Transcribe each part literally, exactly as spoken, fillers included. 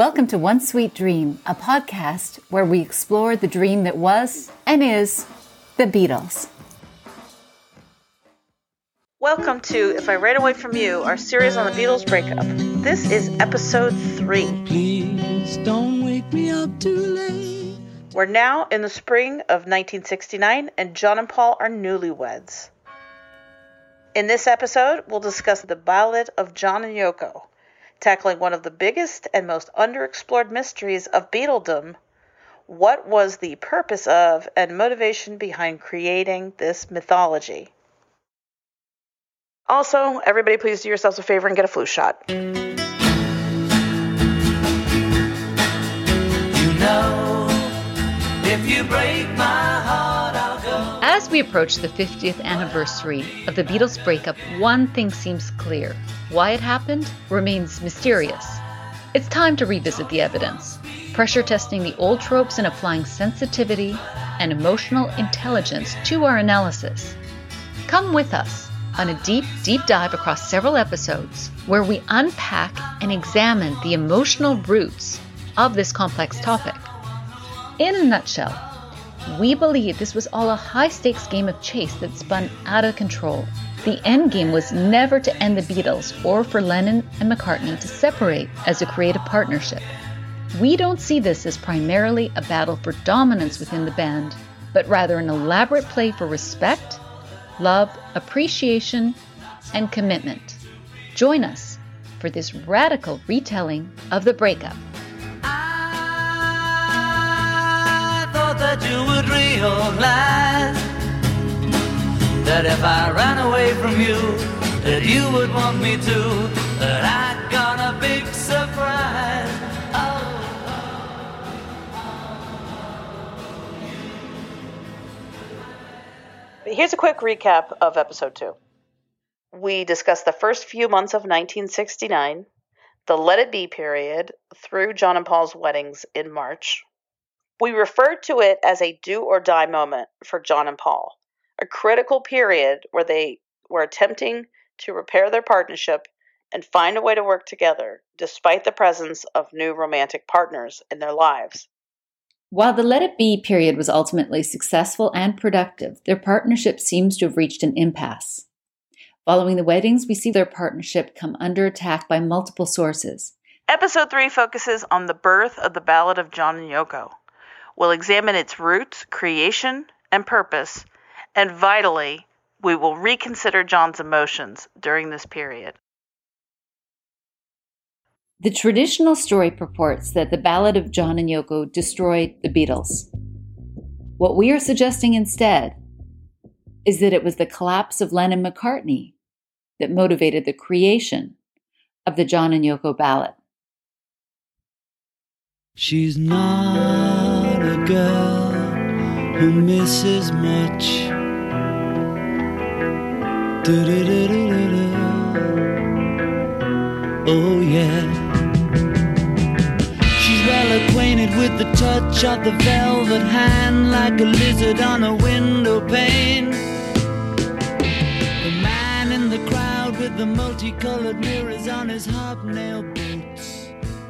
Welcome to One Sweet Dream, a podcast where we explore the dream that was and is the Beatles. Welcome to If I Ran Away From You, our series on the Beatles breakup. This is episode three. Please don't wake me up too late. We're now in the spring of nineteen sixty-nine, and John and Paul are newlyweds. In this episode, we'll discuss the Ballad of John and Yoko, tackling one of the biggest and most underexplored mysteries of Beatledom. What was the purpose of and motivation behind creating this mythology? Also, everybody please do yourselves a favor and get a flu shot. You know, if you break my heart, I'll go. As we approach the fiftieth anniversary of the Beatles' breakup, one thing seems clear. Why it happened remains mysterious. It's time to revisit the evidence, pressure testing the old tropes and applying sensitivity and emotional intelligence to our analysis. Come with us on a deep, deep dive across several episodes where we unpack and examine the emotional roots of this complex topic. In a nutshell, we believe this was all a high-stakes game of chase that spun out of control. The end game was never to end the Beatles or for Lennon and McCartney to separate as a creative partnership. We don't see this as primarily a battle for dominance within the band, but rather an elaborate play for respect, love, appreciation, and commitment. Join us for this radical retelling of the breakup. I thought that you would realize that if I ran away from you, that you would want me to, that I got a big surprise. Here's a quick recap of episode two. We discussed the first few months of nineteen sixty-nine, the Let It Be period through John and Paul's weddings in March. We referred to it as a do or die moment for John and Paul, a critical period where they were attempting to repair their partnership and find a way to work together despite the presence of new romantic partners in their lives. While the Let It Be period was ultimately successful and productive, their partnership seems to have reached an impasse. Following the weddings, we see their partnership come under attack by multiple sources. Episode three focuses on the birth of the Ballad of John and Yoko. We'll examine its roots, creation, and purpose, and vitally, we will reconsider John's emotions during this period. The traditional story purports that the Ballad of John and Yoko destroyed the Beatles. What we are suggesting instead is that it was the collapse of Lennon and McCartney that motivated the creation of the John and Yoko ballad. She's not a girl who misses much. Do-do-do-do-do-do. Oh yeah. She's well acquainted with the touch of the velvet hand, like a lizard on a window pane. The man in the crowd with the multicolored mirrors on his hobnail boots.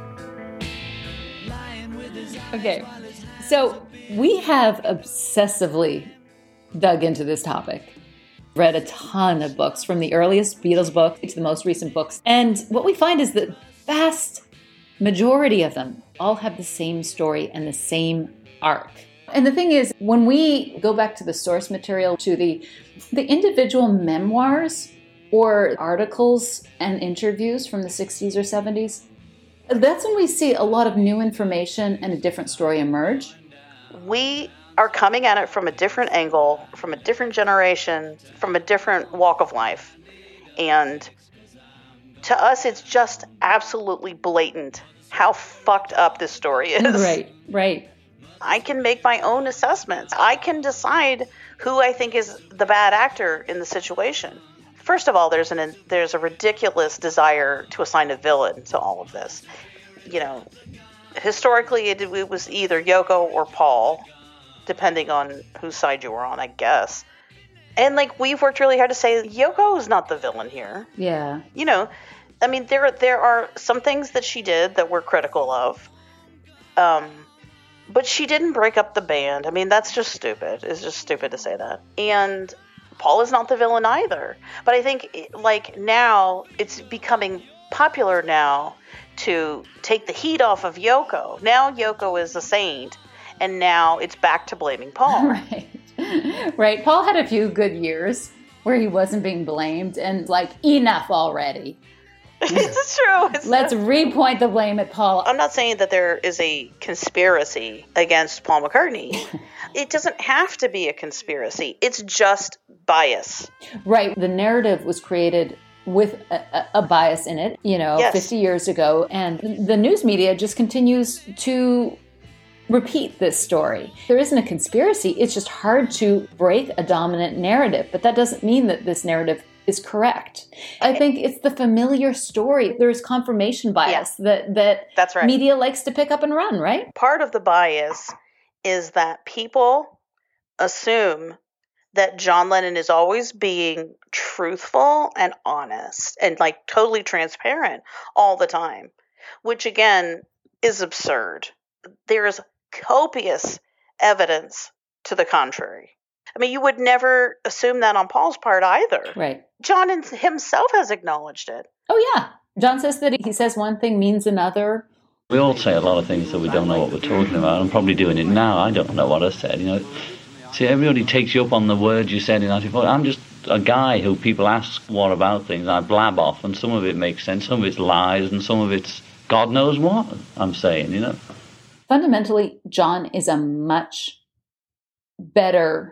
Lying with his eyes Okay, while his hands so we have obsessively dug into this topic. Read a ton of books, from the earliest Beatles book to the most recent books. And what we find is that vast majority of them all have the same story and the same arc. And the thing is, when we go back to the source material, to the, the individual memoirs or articles and interviews from the sixties or seventies, that's when we see a lot of new information and a different story emerge. We are coming at it from a different angle, from a different generation, from a different walk of life. And to us, it's just absolutely blatant how fucked up this story is. Right, right. I can make my own assessments. I can decide who I think is the bad actor in the situation. First of all, there's an there's a ridiculous desire to assign a villain to all of this. You know, historically, it, it was either Yoko or Paul, depending on whose side you were on, I guess. And, like, we've worked really hard to say Yoko is not the villain here. Yeah. You know, I mean, there there are some things that she did that we're critical of. Um, but she didn't break up the band. I mean, that's just stupid. It's just stupid to say that. And Paul is not the villain either. But I think, like, now it's becoming popular now to take the heat off of Yoko. Now Yoko is a saint, and now it's back to blaming Paul. Right. Right. Paul had a few good years where he wasn't being blamed, and, like, enough already. It's true. It's Let's true. repoint the blame at Paul. I'm not saying that there is a conspiracy against Paul McCartney. It doesn't have to be a conspiracy. It's just bias. Right. The narrative was created with a, a bias in it, you know, Yes. fifty years ago. And the news media just continues to repeat this story. There isn't a conspiracy. It's just hard to break a dominant narrative. But that doesn't mean that this narrative is correct. I think it's the familiar story. There's confirmation bias that, that That's right. media likes to pick up and run, right? Part of the bias is that people assume that John Lennon is always being truthful and honest and, like, totally transparent all the time, which again is absurd. There is copious evidence to the contrary. I mean, you would never assume that on Paul's part either. Right. John himself has acknowledged it. Oh, yeah. John says that he says one thing means another. We all say a lot of things that we don't know what we're talking about. I'm probably doing it now. I don't know what I said. You know, see, everybody takes you up on the words you said in ninety-four. I'm just a guy who people ask what about things. I blab off, and some of it makes sense. Some of it's lies, and some of it's God knows what I'm saying, you know. Fundamentally, John is a much better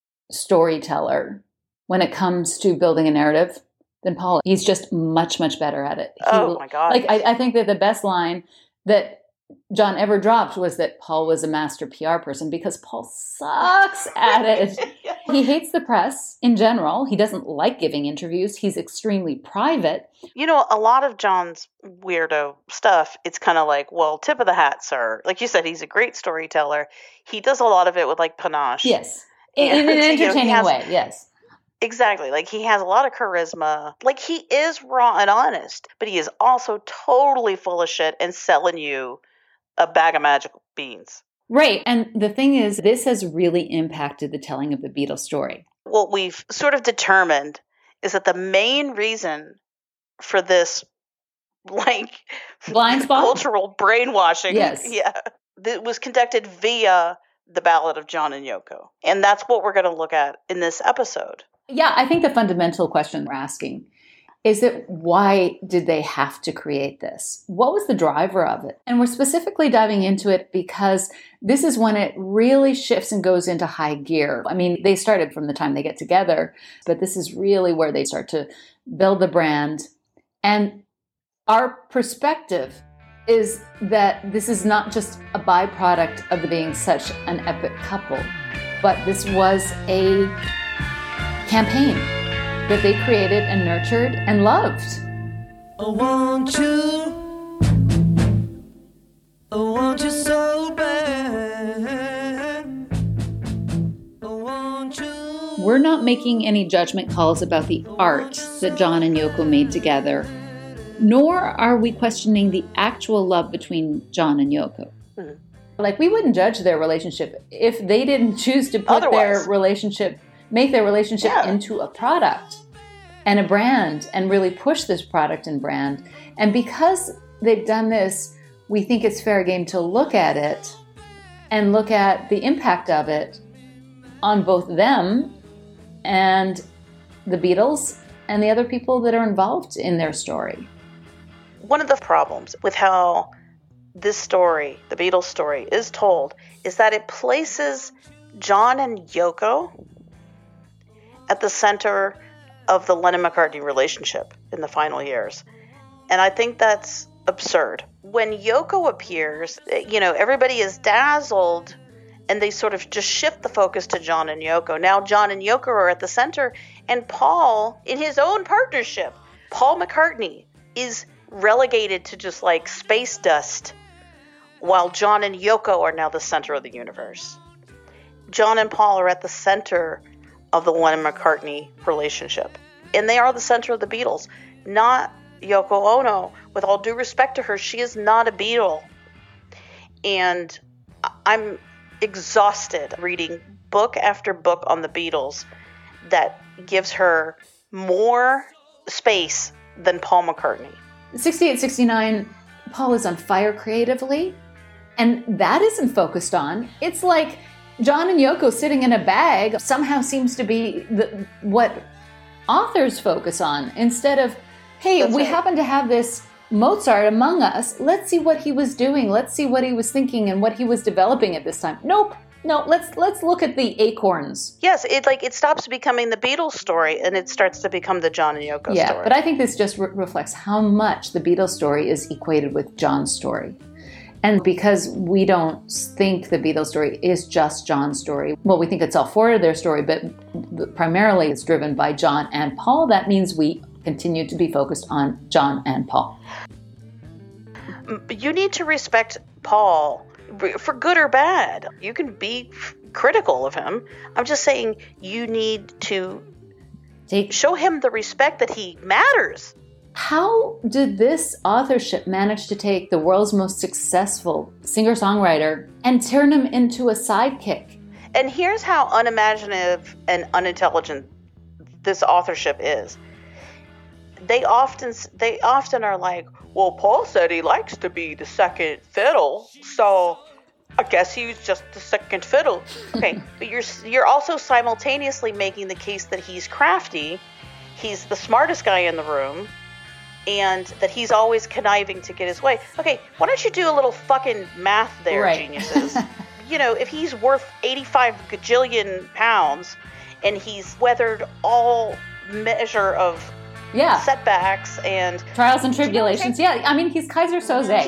storyteller when it comes to building a narrative than Paul. He's just much, much better at it. He, Oh, my God. Like, I, I think that the best line that John ever dropped was that Paul was a master P R person, because Paul sucks at it. He hates the press in general. He doesn't like giving interviews. He's extremely private. You know, a lot of John's weirdo stuff, it's kind of like, well, tip of the hat, sir. Like you said, he's a great storyteller. He does a lot of it with, like, panache. Yes. In, in an And, you know, he entertaining has- way, yes. Exactly. Like, he has a lot of charisma. Like, he is raw and honest, but he is also totally full of shit and selling you a bag of magic beans. Right. And the thing is, this has really impacted the telling of the Beatles story. What we've sort of determined is that the main reason for this, like, Blind spot? cultural brainwashing, Yes. yeah, that was conducted via the Ballad of John and Yoko. And that's what we're going to look at in this episode. Yeah, I think the fundamental question we're asking is that why did they have to create this? What was the driver of it? And we're specifically diving into it because this is when it really shifts and goes into high gear. I mean, they started from the time they get together, but this is really where they start to build the brand. And our perspective is that this is not just a byproduct of being such an epic couple, but this was a campaign that they created and nurtured and loved. I want you, I want you so bad, I want you. We're not making any judgment calls about the art that John and Yoko made together, nor are we questioning the actual love between John and Yoko. Mhm. Like, we wouldn't judge their relationship if they didn't choose to put Otherwise. their relationship, make their relationship Yeah. into a product and a brand and really push this product and brand. And because they've done this, we think it's fair game to look at it and look at the impact of it on both them and the Beatles and the other people that are involved in their story. One of the problems with how this story, the Beatles story, is told is that it places John and Yoko at the center of the Lennon-McCartney relationship in the final years. And I think that's absurd. When Yoko appears, you know, everybody is dazzled and they sort of just shift the focus to John and Yoko. Now John and Yoko are at the center, and Paul, in his own partnership, Paul McCartney, is relegated to just like space dust, while John and Yoko are now the center of the universe. John and Paul are at the center of the Lennon-McCartney relationship, and they are the center of the Beatles, not Yoko Ono. With all due respect to her, she is not a Beatle. And I'm exhausted reading book after book on the Beatles that gives her more space than Paul McCartney. sixty-eight, sixty-nine, Paul is on fire creatively, and that isn't focused on. It's like John and Yoko sitting in a bag somehow seems to be the, what authors focus on, instead of, hey, That's we right. happen to have this Mozart among us. Let's see what he was doing. Let's see what he was thinking and what he was developing at this time. Nope. No, let's let's look at the acorns. Yes, it like it stops becoming the Beatles story and it starts to become the John and Yoko yeah, story. Yeah, but I think this just re- reflects how much the Beatles story is equated with John's story. And because we don't think the Beatles story is just John's story, well, we think it's all four of their story, but primarily it's driven by John and Paul. That means we continue to be focused on John and Paul. You need to respect Paul for good or bad. You can be f- critical of him. I'm just saying you need to Take, show him the respect that he matters. How did this authorship manage to take the world's most successful singer-songwriter and turn him into a sidekick? And here's how unimaginative and unintelligent this authorship is. They often they often are like, well, Paul said he likes to be the second fiddle, so I guess he's just the second fiddle. Okay, but you're you're also simultaneously making the case that he's crafty, he's the smartest guy in the room, and that he's always conniving to get his way. Okay, why don't you do a little fucking math there, right. geniuses? You know, if he's worth eighty-five gajillion pounds and he's weathered all measure of yeah. setbacks and trials and tribulations. Yeah, I mean, he's Kaiser Soze.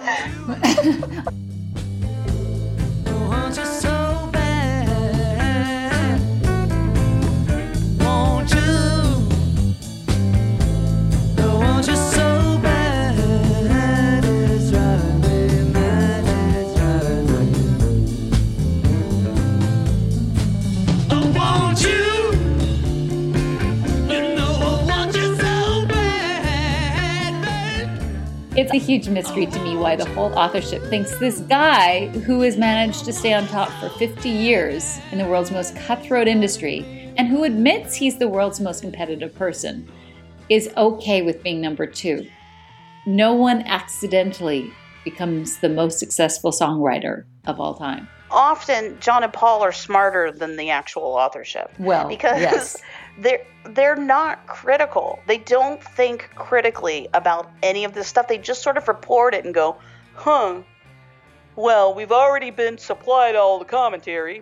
It's a huge mystery to me why the whole authorship thinks this guy who has managed to stay on top for fifty years in the world's most cutthroat industry and who admits he's the world's most competitive person is okay with being number two. No one accidentally becomes the most successful songwriter of all time. Often, John and Paul are smarter than the actual authorship. Well, because yes. they're they're not critical. They don't think critically about any of this stuff. They just sort of report it and go, huh, well, we've already been supplied all the commentary,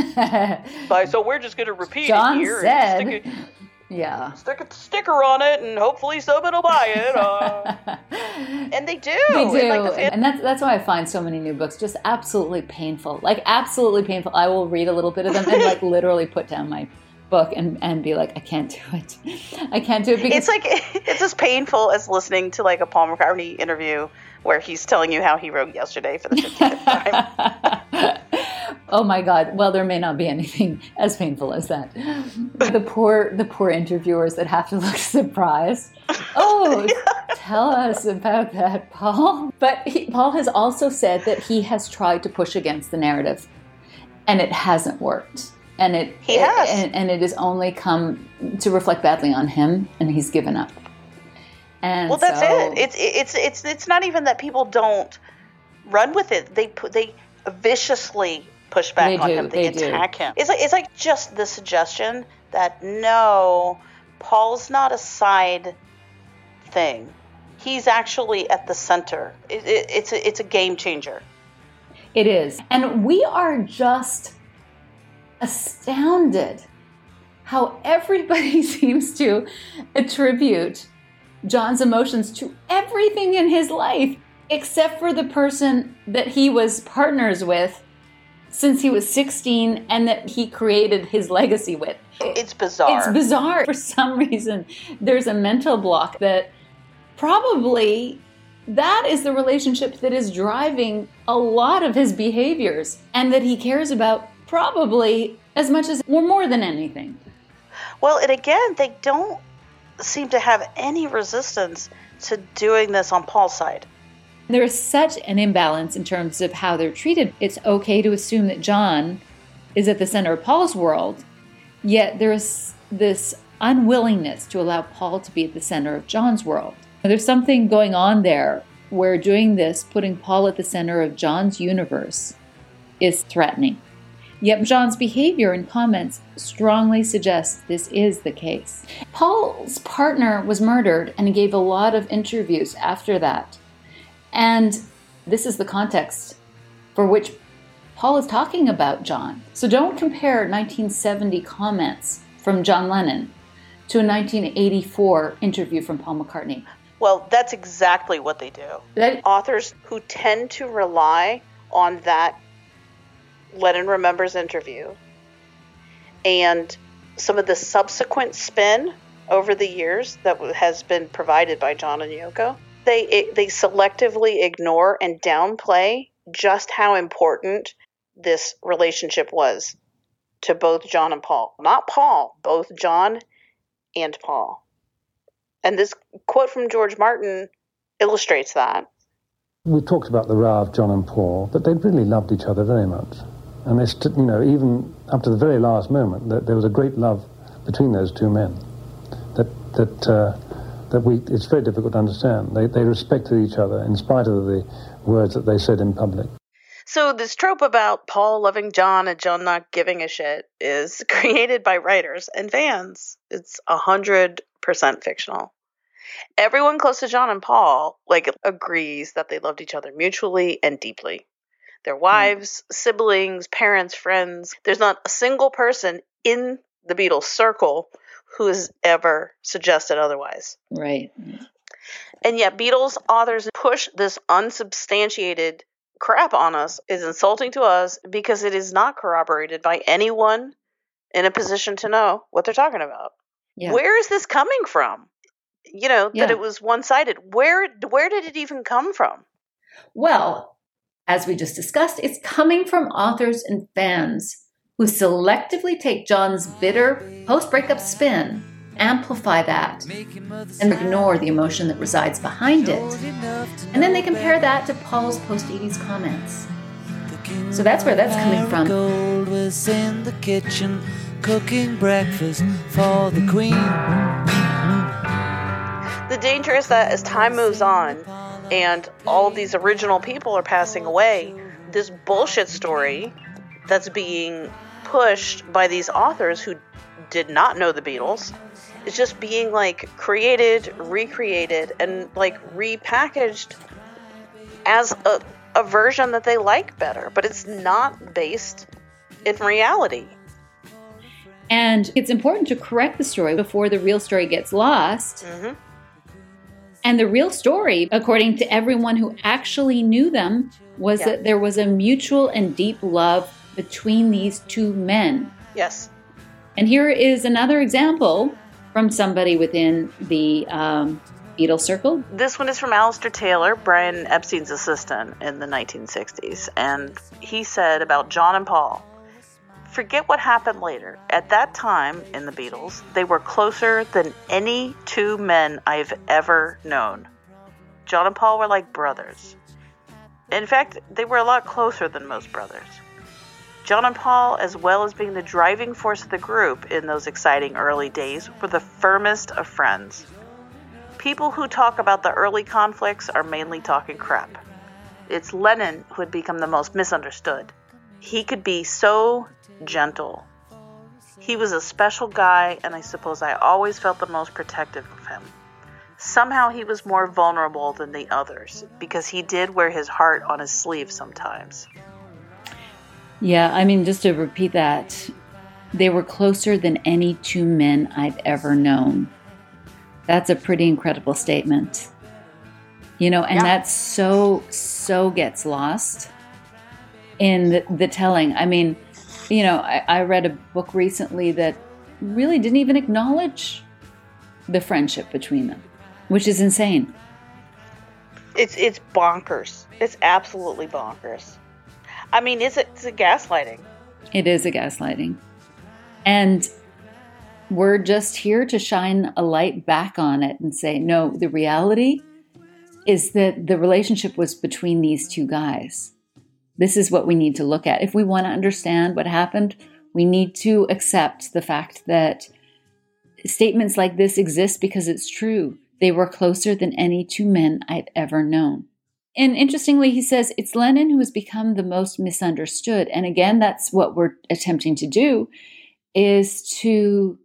by, so we're just going to repeat John it here. said, and stick it, yeah. stick a sticker on it, and hopefully someone will buy it. Uh, and they do. They do. And, like, the, and that's that's why I find so many new books just absolutely painful. Like, absolutely painful. I will read a little bit of them and, like, literally put down my book and, and be like, I can't do it. I can't do it because it's like it's as painful as listening to like a Paul McCartney interview where he's telling you how he wrote Yesterday for the fiftieth time. Oh my God. Well, there may not be anything as painful as that. The poor the poor interviewers that have to look surprised. Oh, yeah. Tell us about that, Paul. But he, Paul has also said that he has tried to push against the narrative and it hasn't worked. And it, he has. It, and, and it has only come to reflect badly on him, and he's given up. And well, that's so, it. It's it's it's it's not even that people don't run with it. They put they viciously push back they on do, him. They, they attack do. him. It's like it's like just the suggestion that no, Paul's not a side thing. He's actually at the center. It, it, it's a, it's a game changer. It is, and we are just astounded how everybody seems to attribute John's emotions to everything in his life except for the person that he was partners with since he was sixteen and that he created his legacy with. It's bizarre. It's bizarre. For some reason, there's a mental block that probably that is the relationship that is driving a lot of his behaviors and that he cares about probably as much as, or more than anything. Well, and again, they don't seem to have any resistance to doing this on Paul's side. There is such an imbalance in terms of how they're treated. It's okay to assume that John is at the center of Paul's world, yet there's this unwillingness to allow Paul to be at the center of John's world. There's something going on there where doing this, putting Paul at the center of John's universe, is threatening. Yet John's behavior and comments strongly suggest this is the case. Paul's partner was murdered and he gave a lot of interviews after that. And this is the context for which Paul is talking about John. So don't compare nineteen seventy comments from John Lennon to a nineteen eighty-four interview from Paul McCartney. Well, that's exactly what they do. That, Authors who tend to rely on that Lennon Remembers interview and some of the subsequent spin over the years that has been provided by John and Yoko, they they selectively ignore and downplay just how important this relationship was to both John and Paul. Not Paul, both John and Paul. And this quote from George Martin illustrates that. We talked about the row of John and Paul, but they really loved each other very much. And they, st- you know, even up to the very last moment, that there was a great love between those two men. That that uh, that we it's very difficult to understand. They they respected each other in spite of the words that they said in public. So this trope about Paul loving John and John not giving a shit is created by writers and fans. It's a hundred percent fictional. Everyone close to John and Paul like agrees that they loved each other mutually and deeply. Their wives, mm. siblings, parents, friends. There's not a single person in the Beatles circle who has ever suggested otherwise. Right. And yet Beatles authors push this unsubstantiated crap on us, is insulting to us because it is not corroborated by anyone in a position to know what they're talking about. Yeah. Where is this coming from? You know, yeah. that it was one-sided. Where where did it even come from? Well, as we just discussed, it's coming from authors and fans who selectively take John's bitter post-breakup spin, amplify that, and ignore the emotion that resides behind it. And then they compare that to Paul's post-eighties comments. So that's where that's coming from. Gold was in the kitchen, cooking breakfast for the queen. The danger is that as time moves on and all of these original people are passing away, this bullshit story that's being pushed by these authors who did not know the Beatles is just being like created, recreated, and like repackaged as a, a version that they like better, but it's not based in reality. And it's important to correct the story before the real story gets lost. Mm-hmm. And the real story, according to everyone who actually knew them, was yeah. that there was a mutual and deep love between these two men. Yes. And here is another example from somebody within the um, Beatles circle. This one is from Alistair Taylor, Brian Epstein's assistant in the nineteen sixties. And he said about John and Paul, forget what happened later. At that time in the Beatles, they were closer than any two men I've ever known. John and Paul were like brothers. In fact, they were a lot closer than most brothers. John and Paul, as well as being the driving force of the group in those exciting early days, were the firmest of friends. People who talk about the early conflicts are mainly talking crap. It's Lennon who had become the most misunderstood. He could be so gentle. He was a special guy, and I suppose I always felt the most protective of him. Somehow he was more vulnerable than the others, because he did wear his heart on his sleeve sometimes. Yeah, I mean, just to repeat that, they were closer than any two men I've ever known. That's a pretty incredible statement. You know, and yeah. that so, so gets lost in the, the telling. I mean, you know, I, I read a book recently that really didn't even acknowledge the friendship between them, which is insane. It's it's bonkers. It's absolutely bonkers. I mean, it's a, it's a gaslighting. It is a gaslighting. And we're just here to shine a light back on it and say, no, the reality is that the relationship was between these two guys. This is what we need to look at. If we want to understand what happened, we need to accept the fact that statements like this exist because it's true. They were closer than any two men I've ever known. And interestingly, he says, it's Lennon who has become the most misunderstood. And again, that's what we're attempting to do, is to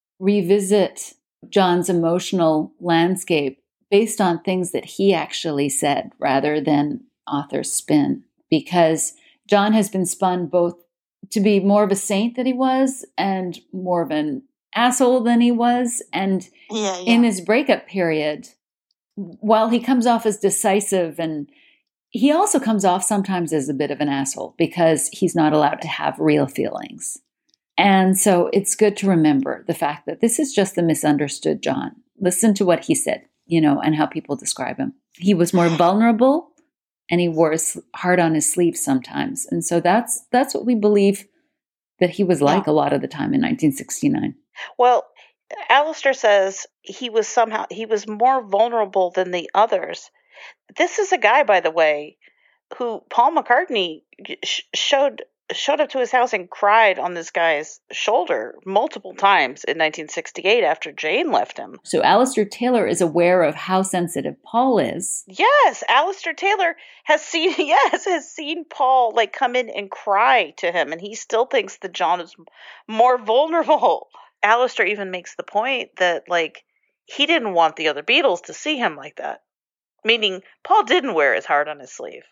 revisit John's emotional landscape based on things that he actually said rather than author's spin. Because John has been spun both to be more of a saint than he was and more of an asshole than he was. And yeah, yeah. in his breakup period, while he comes off as decisive, and he also comes off sometimes as a bit of an asshole because he's not allowed to have real feelings. And so it's good to remember the fact that this is just the misunderstood John. Listen to what he said, you know, and how people describe him. He was more vulnerable, and he wore his heart on his sleeve sometimes. And so that's that's what we believe that he was like yeah. a lot of the time in nineteen sixty-nine. Well, Alistair says he was somehow, he was more vulnerable than the others. This is a guy, by the way, who Paul McCartney sh- showed showed up to his house and cried on this guy's shoulder multiple times in nineteen sixty-eight after Jane left him. So Alistair Taylor is aware of how sensitive Paul is. Yes, Alistair Taylor has seen yes has seen Paul like come in and cry to him, and he still thinks that John is more vulnerable. Alistair even makes the point that like he didn't want the other Beatles to see him like that, meaning Paul didn't wear his heart on his sleeve.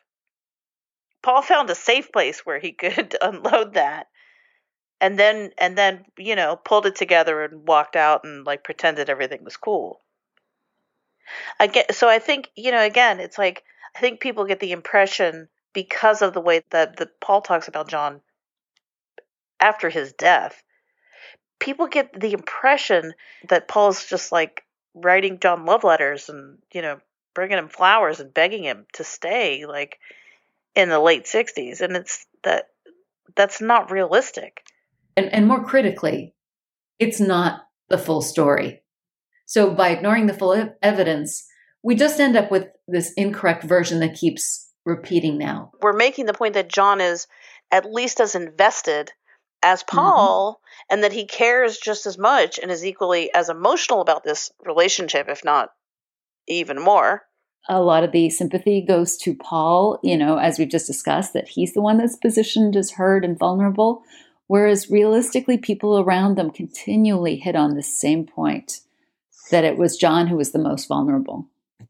Paul found a safe place where he could unload that, and then and then you know pulled it together and walked out and like pretended everything was cool. Again, so I think you know again, it's like I think people get the impression because of the way that that Paul talks about John after his death. People get the impression that Paul's just like writing John love letters and you know bringing him flowers and begging him to stay, like. In the late sixties, and it's that that's not realistic. And, and more critically, it's not the full story. So by ignoring the full ev- evidence, we just end up with this incorrect version that keeps repeating now. We're making the point that John is at least as invested as Paul, mm-hmm. and that he cares just as much and is equally as emotional about this relationship, if not even more. A lot of the sympathy goes to Paul, you know, as we've just discussed, that he's the one that's positioned as hurt and vulnerable, whereas realistically, people around them continually hit on the same point, that it was John who was the most vulnerable.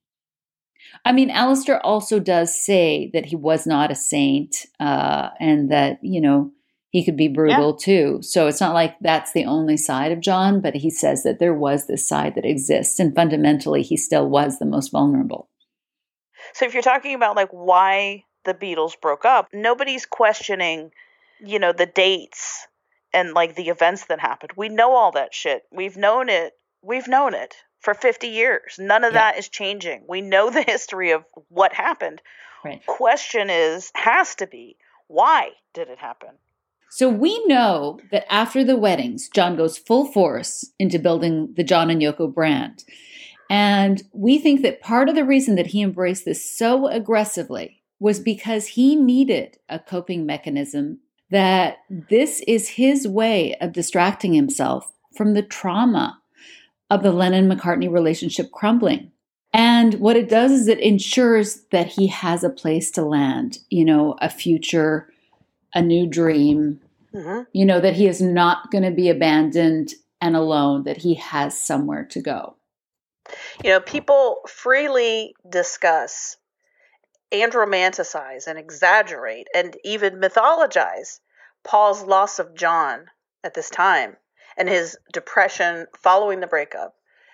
I mean, Alistair also does say that he was not a saint uh, and that, you know, he could be brutal yeah. too. So it's not like that's the only side of John, but he says that there was this side that exists, and fundamentally, he still was the most vulnerable. So if you're talking about like why the Beatles broke up, nobody's questioning, you know, the dates and like the events that happened. We know all that shit. We've known it. We've known it for fifty years. None of yeah. that is changing. We know the history of what happened. Right. Question is, has to be, why did it happen? So we know that after the weddings, John goes full force into building the John and Yoko brand. And we think that part of the reason that he embraced this so aggressively was because he needed a coping mechanism, that this is his way of distracting himself from the trauma of the Lennon-McCartney relationship crumbling. And what it does is it ensures that he has a place to land, you know, a future, a new dream, mm-hmm. you know, that he is not going to be abandoned and alone, that he has somewhere to go. You know, people freely discuss and romanticize and exaggerate and even mythologize Paul's loss of John at this time and his depression following the breakup.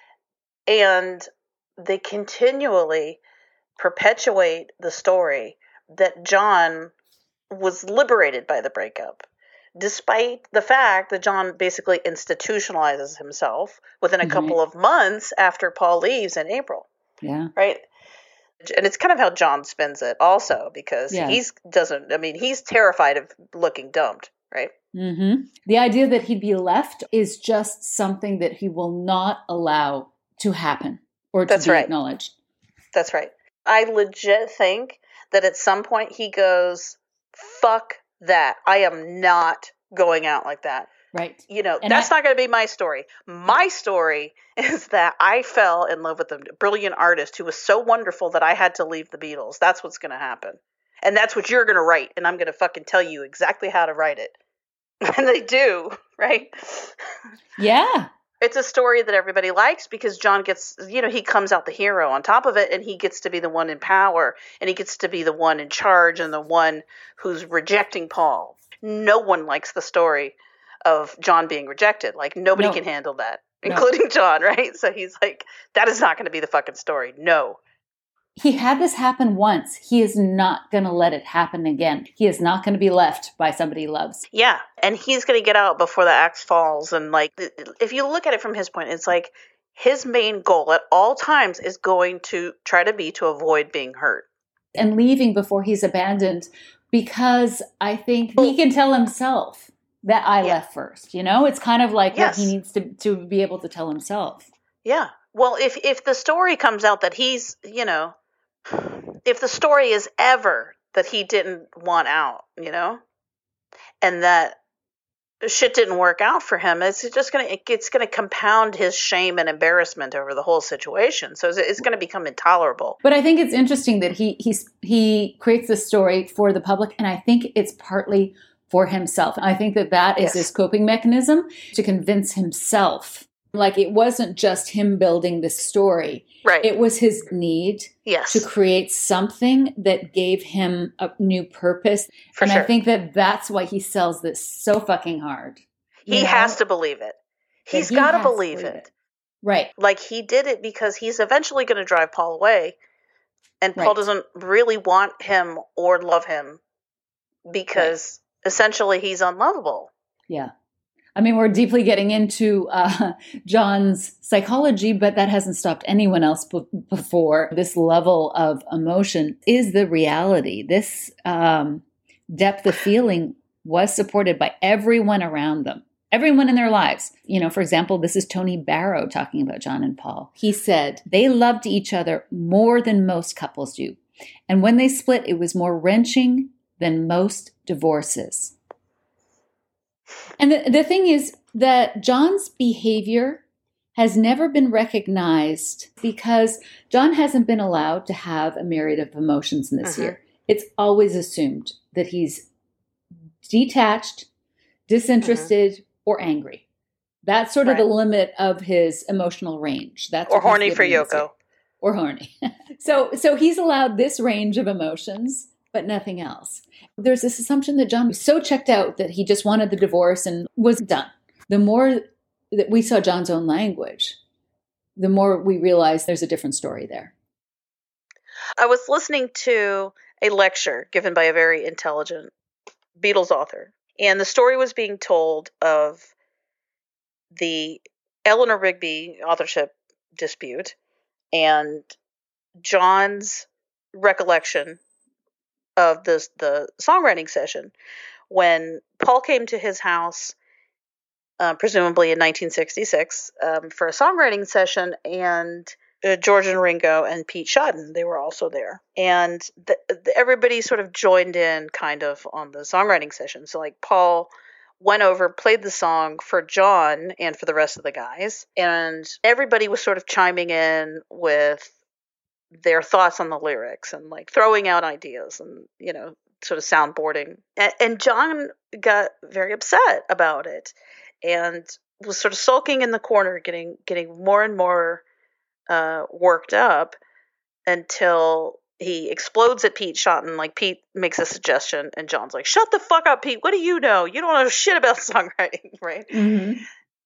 And they continually perpetuate the story that John was liberated by the breakup, despite the fact that John basically institutionalizes himself within a mm-hmm. couple of months after Paul leaves in April. Yeah. Right? And it's kind of how John spins it also, because yeah. he's doesn't, I mean, he's terrified of looking dumped, right? Mm-hmm. The idea that he'd be left is just something that he will not allow to happen or to That's be right. acknowledged. That's right. I legit think that at some point he goes, fuck that. I am not going out like that. Right. You know, And that's I- not going to be my story. My story is that I fell in love with a brilliant artist who was so wonderful that I had to leave the Beatles. That's what's going to happen. And that's what you're going to write. And I'm going to fucking tell you exactly how to write it. And they do, right? Yeah. It's a story that everybody likes because John gets, you know, he comes out the hero on top of it, and he gets to be the one in power, and he gets to be the one in charge and the one who's rejecting Paul. No one likes the story of John being rejected. Like, nobody No. can handle that, No. including John, right? So he's like, that is not going to be the fucking story. No. He had this happen once. He is not going to let it happen again. He is not going to be left by somebody he loves. Yeah. And he's going to get out before the axe falls. And like, if you look at it from his point, it's like his main goal at all times is going to try to be to avoid being hurt. And leaving before he's abandoned, because I think he can tell himself that I Yeah. left first. You know, it's kind of like Yes. what he needs to, to be able to tell himself. Yeah. Well, if, if the story comes out that he's, you know, if the story is ever that he didn't want out, you know, and that shit didn't work out for him, it's just going to, it's going to compound his shame and embarrassment over the whole situation. So it's, it's going to become intolerable. But I think it's interesting that he he's, he creates this story for the public, and I think it's partly for himself. I think that that is Yes. his coping mechanism to convince himself. Like, it wasn't just him building this story. Right. It was his need Yes. to create something that gave him a new purpose. For and sure. I think that that's why he sells this so fucking hard. He You know? has to believe it. That He's he got to has to believe believe it. it. Right. Like, he did it because he's eventually going to drive Paul away. And Paul Right. doesn't really want him or love him because essentially he's unlovable. Yeah. I mean, we're deeply getting into uh, John's psychology, but that hasn't stopped anyone else b- before. This level of emotion is the reality. This um, depth of feeling was supported by everyone around them, everyone in their lives. You know, for example, this is Tony Barrow talking about John and Paul. He said, they loved each other more than most couples do. And when they split, it was more wrenching than most divorces. And the, the thing is that John's behavior has never been recognized because John hasn't been allowed to have a myriad of emotions in this Uh-huh. year. It's always assumed that he's detached, disinterested, or angry. That's sort of Right. the limit of his emotional range. That's Or what he's horny for given us here. Yoko. Or horny. so, so he's allowed this range of emotions, but nothing else. There's this assumption that John was so checked out that he just wanted the divorce and was done. The more that we saw John's own language, the more we realized there's a different story there. I was listening to a lecture given by a very intelligent Beatles author, and the story was being told of the Eleanor Rigby authorship dispute and John's recollection of this, the songwriting session when Paul came to his house, uh, presumably in nineteen sixty-six, um, for a songwriting session, and uh, George and Ringo and Pete Shotton, they were also there. And the, the, everybody sort of joined in kind of on the songwriting session. So like Paul went over, played the song for John and for the rest of the guys, and everybody was sort of chiming in with their thoughts on the lyrics and like throwing out ideas and, you know, sort of soundboarding. And, and John got very upset about it and was sort of sulking in the corner, getting getting more and more uh, worked up until he explodes at Pete Shotton. Like, Pete makes a suggestion and John's like, shut the fuck up, Pete. What do you know? You don't know shit about songwriting, right? Mm-hmm.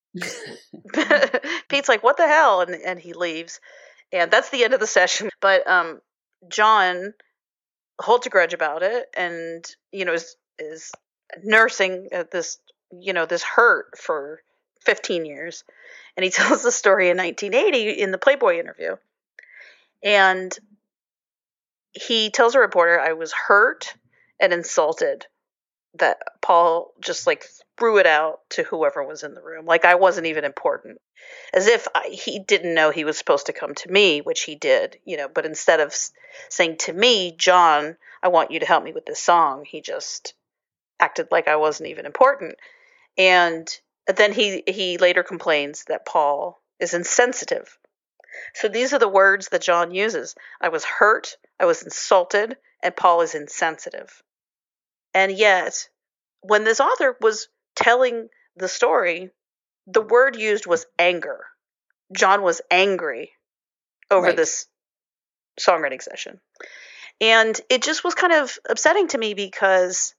Pete's like, what the hell? And, and he leaves. And that's the end of the session. But um, John holds a grudge about it, and you know is is nursing this you know this hurt for fifteen years. And he tells the story in nineteen eighty in the Playboy interview, and he tells a reporter, "I was hurt and insulted that Paul just like threw it out to whoever was in the room. Like I wasn't even important. As if I, he didn't know he was supposed to come to me, which he did, you know, but instead of s- saying to me, John, I want you to help me with this song, he just acted like I wasn't even important. And then he, he later complains that Paul is insensitive. So these are the words that John uses. I was hurt, I was insulted, and Paul is insensitive. And yet, when this author was telling the story, the word used was anger. John was angry over Right. this songwriting session. And it just was kind of upsetting to me because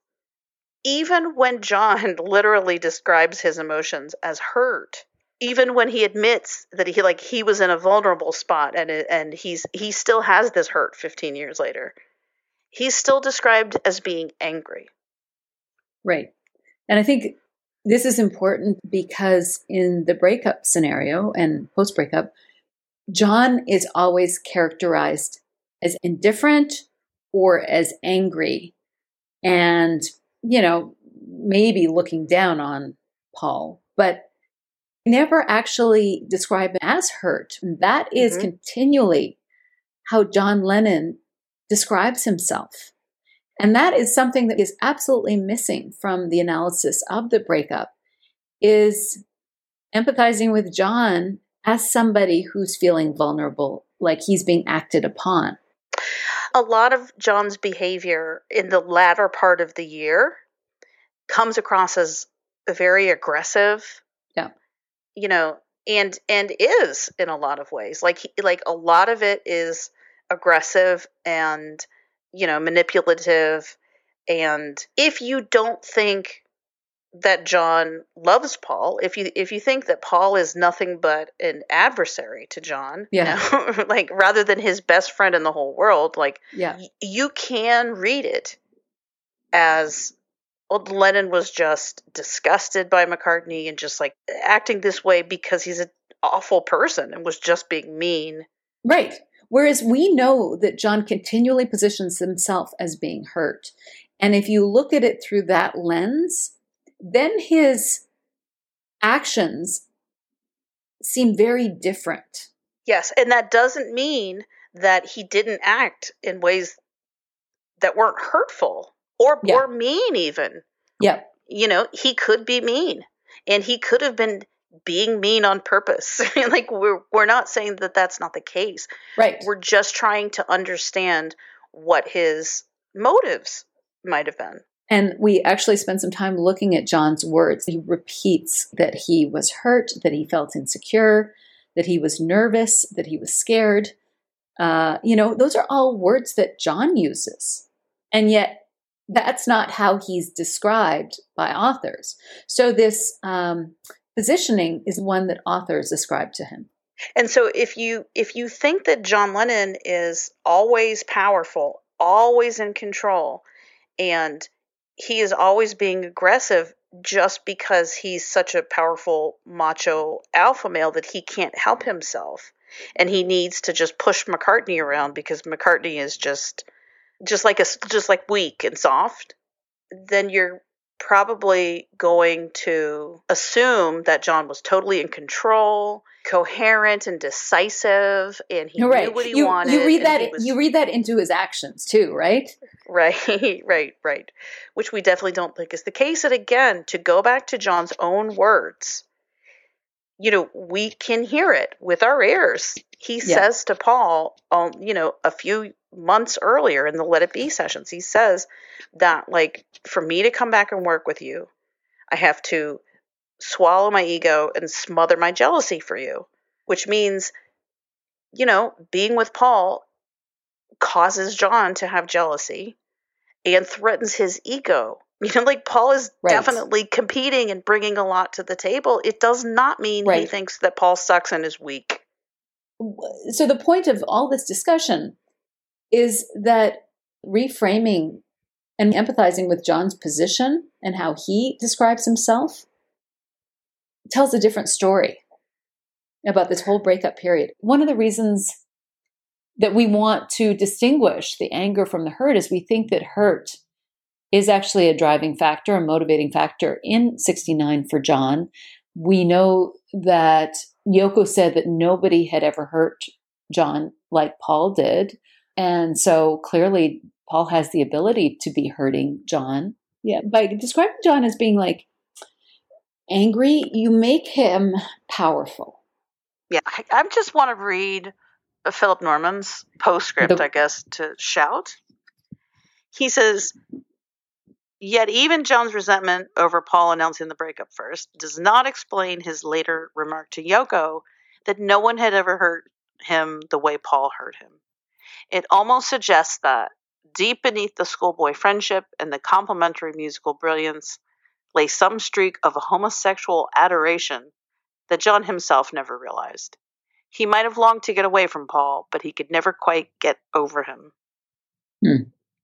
even when John literally describes his emotions as hurt, even when he admits that he like he was in a vulnerable spot and it, and he's he still has this hurt fifteen years later, he's still described as being angry. Right. And I think this is important because in the breakup scenario and post-breakup, John is always characterized as indifferent or as angry and, you know, maybe looking down on Paul, but never actually described as hurt. And that is Mhm. continually how John Lennon describes himself. And that is something that is absolutely missing from the analysis of the breakup, is empathizing with John as somebody who's feeling vulnerable, like he's being acted upon. A lot of John's behavior in the latter part of the year comes across as very aggressive. Yeah. You know, and and is in a lot of ways. Like he, like a lot of it is aggressive and, you know, manipulative. And if you don't think that John loves Paul, if you if you think that Paul is nothing but an adversary to John, Yeah. you know, like rather than his best friend in the whole world, like Yeah. y- you can read it as, well, Lennon was just disgusted by McCartney and just like acting this way because he's an awful person and was just being mean. Right. Whereas we know that John continually positions himself as being hurt. And if you look at it through that lens, then his actions seem very different. Yes, and that doesn't mean that he didn't act in ways that weren't hurtful or Yeah. or mean even. Yep. You know, he could be mean and he could have been being mean on purpose. Like we're we're not saying that that's not the case. Right. We're just trying to understand what his motives might have been. And we actually spent some time looking at John's words. He repeats that he was hurt, that he felt insecure, that he was nervous, that he was scared. Uh, you know, those are all words that John uses. And yet that's not how he's described by authors. So this um, positioning is one that authors ascribe to him. And so if you if you think that John Lennon is always powerful, always in control, and he is always being aggressive just because he's such a powerful macho alpha male that he can't help himself and he needs to just push McCartney around because McCartney is just just like a just like weak and soft, then you're probably going to assume that John was totally in control, coherent and decisive, and he right. knew what he you, wanted. You read and that. he was, You read that into his actions too, right? Right, right, right. Which we definitely don't think is the case. And again, to go back to John's own words, you know, we can hear it with our ears. He Yeah. says to Paul, um, you know, a few months earlier in the Let It Be sessions, he says that, like, for me to come back and work with you, I have to swallow my ego and smother my jealousy for you, which means, you know, being with Paul causes John to have jealousy and threatens his ego. You know, like Paul is Right. definitely competing and bringing a lot to the table. It does not mean he Right. thinks that Paul sucks and is weak. So the point of all this discussion is that reframing and empathizing with John's position and how he describes himself tells a different story about this whole breakup period. One of the reasons that we want to distinguish the anger from the hurt is we think that hurt is actually a driving factor, a motivating factor in sixty-nine for John. We know that Yoko said that nobody had ever hurt John like Paul did. And so clearly Paul has the ability to be hurting John. Yeah, by describing John as being like angry, you make him powerful. Yeah, I, I just want to read Philip Norman's postscript, the, I guess, to Shout. He says, yet even John's resentment over Paul announcing the breakup first does not explain his later remark to Yoko that no one had ever hurt him the way Paul hurt him. It almost suggests that deep beneath the schoolboy friendship and the complementary musical brilliance lay some streak of a homosexual adoration that John himself never realized. He might have longed to get away from Paul, but he could never quite get over him. Hmm.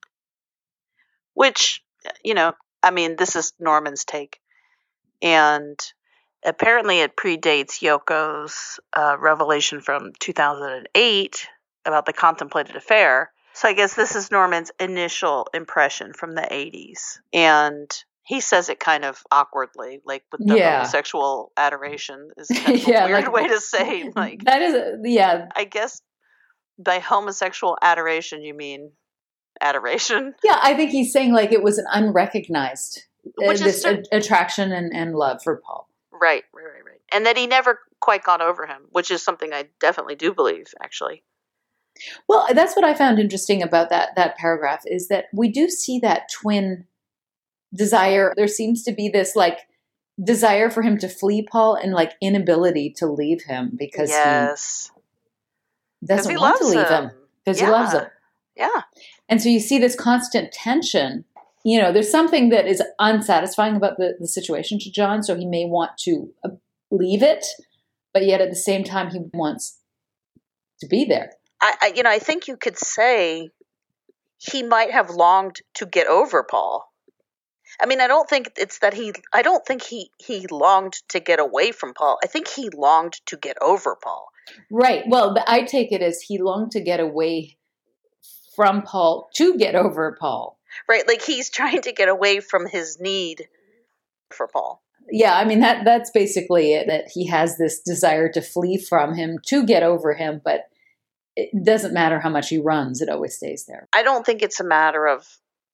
Which, you know, I mean, this is Norman's take. And apparently it predates Yoko's uh, revelation from two thousand eight about the contemplated affair. So I guess this is Norman's initial impression from the eighties. And he says it kind of awkwardly, like with the yeah. homosexual adoration is kind of yeah, a weird like, way to say. Like that is, a, yeah. I guess by homosexual adoration, you mean adoration? Yeah, I think he's saying like it was an unrecognized Which uh, this is cer- a- attraction and, and love for Paul. Right, right, right, right. And that he never quite got over him, which is something I definitely do believe, actually. Well, that's what I found interesting about that that paragraph is that we do see that twin desire. There seems to be this like desire for him to flee Paul and like inability to leave him because yes. he doesn't he want to leave him. him because yeah. he loves him. Yeah. And so you see this constant tension. You know, there's something that is unsatisfying about the, the situation to John, so he may want to uh, leave it, but yet at the same time he wants to be there. I, I, you know, I think you could say he might have longed to get over Paul. I mean, I don't think it's that he, I don't think he, he longed to get away from Paul. I think he longed to get over Paul. Right. Well, I take it as he longed to get away from Paul to get over Paul. Right. Like he's trying to get away from his need for Paul. Yeah. I mean, that that's basically it, that he has this desire to flee from him to get over him, but it doesn't matter how much he runs. It always stays there. I don't think it's a matter of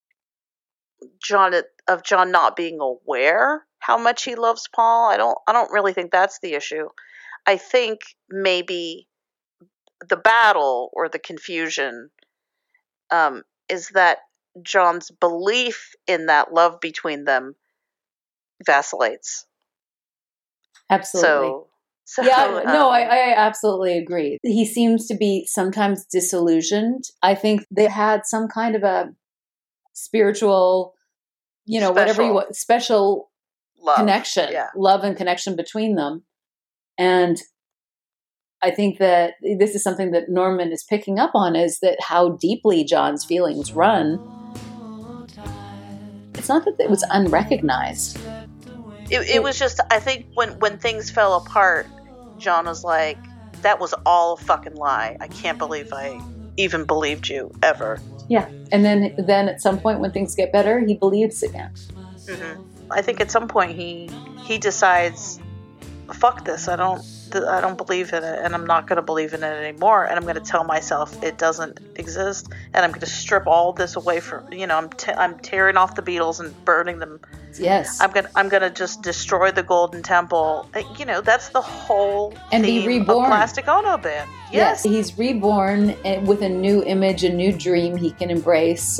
John, of John not being aware how much he loves Paul. I don't, I don't really think that's the issue. I think maybe the battle or the confusion um, is that John's belief in that love between them vacillates. Absolutely. So, so yeah, um, no, I, I absolutely agree. He seems to be sometimes disillusioned. I think they had some kind of a spiritual, you know, special. whatever you want, special love. connection, yeah. love and connection between them. And I think that this is something that Norman is picking up on, is that how deeply John's feelings run. It's not that it was unrecognized. It, it was just, I think when, when things fell apart, John was like, that was all a fucking lie. I can't believe I even believed you ever. Yeah. And then, then at some point when things get better, he believes again. Mm-hmm. I think at some point he, he decides, fuck this. I don't, I don't believe in it, and I'm not going to believe in it anymore. And I'm going to tell myself it doesn't exist, and I'm going to strip all this away from, you know, I'm, te- I'm tearing off the Beatles and burning them. Yes. I'm going to, I'm going to just destroy the Golden Temple. You know, that's the whole and theme be reborn. Of Plastic Ono Band. Yes. yes. He's reborn with a new image, a new dream he can embrace.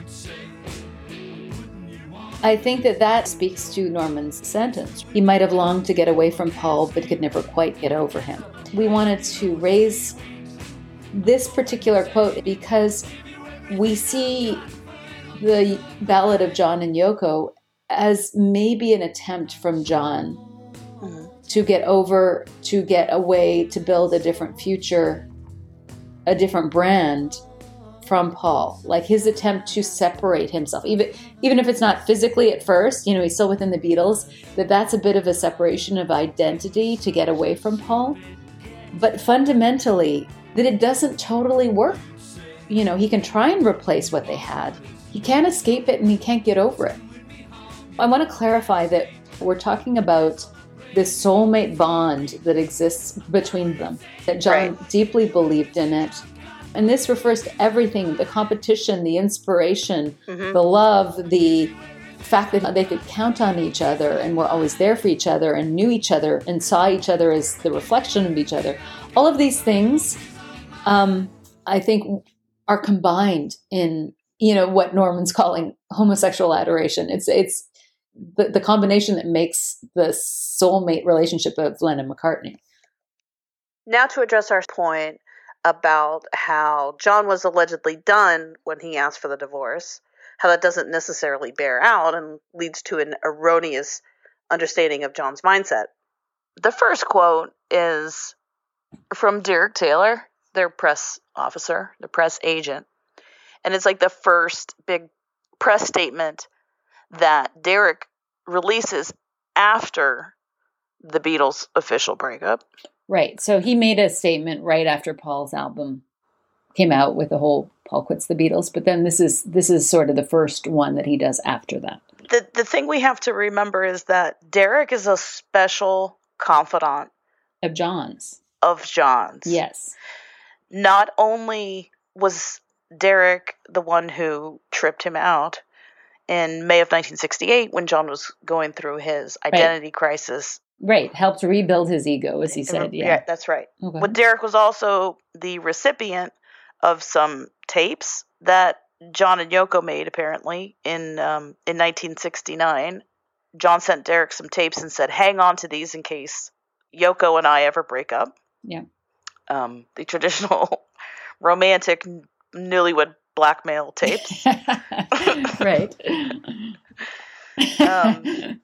I think that that speaks to Norman's sentence. He might have longed to get away from Paul, but could never quite get over him. We wanted to raise this particular quote because we see the Ballad of John and Yoko as maybe an attempt from John mm-hmm. to get over, to get away, to build a different future, a different brand from Paul, like his attempt to separate himself, even even if it's not physically at first, you know, he's still within the Beatles, that that's a bit of a separation of identity to get away from Paul. But fundamentally, that it doesn't totally work. You know, he can try and replace what they had, he can't escape it and he can't get over it. I want to clarify that we're talking about this soulmate bond that exists between them, that John right. deeply believed in it. And this refers to everything, the competition, the inspiration, mm-hmm. the love, the fact that they could count on each other and were always there for each other and knew each other and saw each other as the reflection of each other. All of these things, um, I think, are combined in, you know, what Norman's calling homosexual adoration. It's it's the, the combination that makes the soulmate relationship of Lennon and McCartney. Now to address our point about how John was allegedly done when he asked for the divorce, how that doesn't necessarily bear out and leads to an erroneous understanding of John's mindset. The first quote is from Derek Taylor, their press officer, the press agent. And it's like the first big press statement that Derek releases after the Beatles' official breakup. Right. So he made a statement right after Paul's album came out with the whole Paul quits the Beatles. But then this is this is sort of the first one that he does after that. The the thing we have to remember is that Derek is a special confidant of John's. Of John's. Yes. Not only was Derek the one who tripped him out in May of nineteen sixty-eight when John was going through his identity right. crisis. Right. Helped rebuild his ego, as he said. Yeah, yeah that's right. Okay. But Derek was also the recipient of some tapes that John and Yoko made, apparently, in um, in nineteen sixty-nine. John sent Derek some tapes and said, hang on to these in case Yoko and I ever break up. Yeah. Um, the traditional romantic newlywed blackmail tapes. Right. um,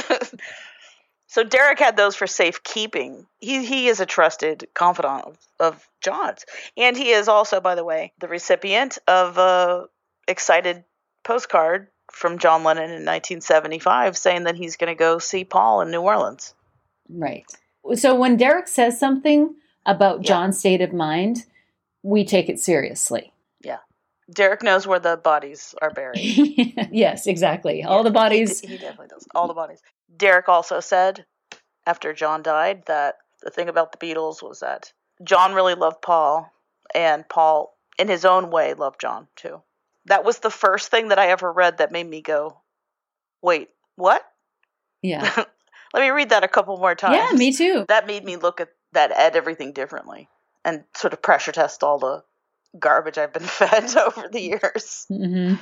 so Derek had those for safekeeping. He he is a trusted confidant of, of John's. And he is also, by the way, the recipient of a excited postcard from John Lennon in nineteen seventy-five saying that he's going to go see Paul in New Orleans. Right. So when Derek says something about yeah. John's state of mind, we take it seriously. Yeah. Derek knows where the bodies are buried. Yes, exactly. All yeah, the bodies. He, he definitely does. All the bodies. Derek also said, after John died, that the thing about the Beatles was that John really loved Paul, and Paul, in his own way, loved John, too. That was the first thing that I ever read that made me go, wait, what? Yeah. Let me read that a couple more times. Yeah, me too. That made me look at that at everything differently and sort of pressure test all the garbage I've been fed over the years. Mm-hmm.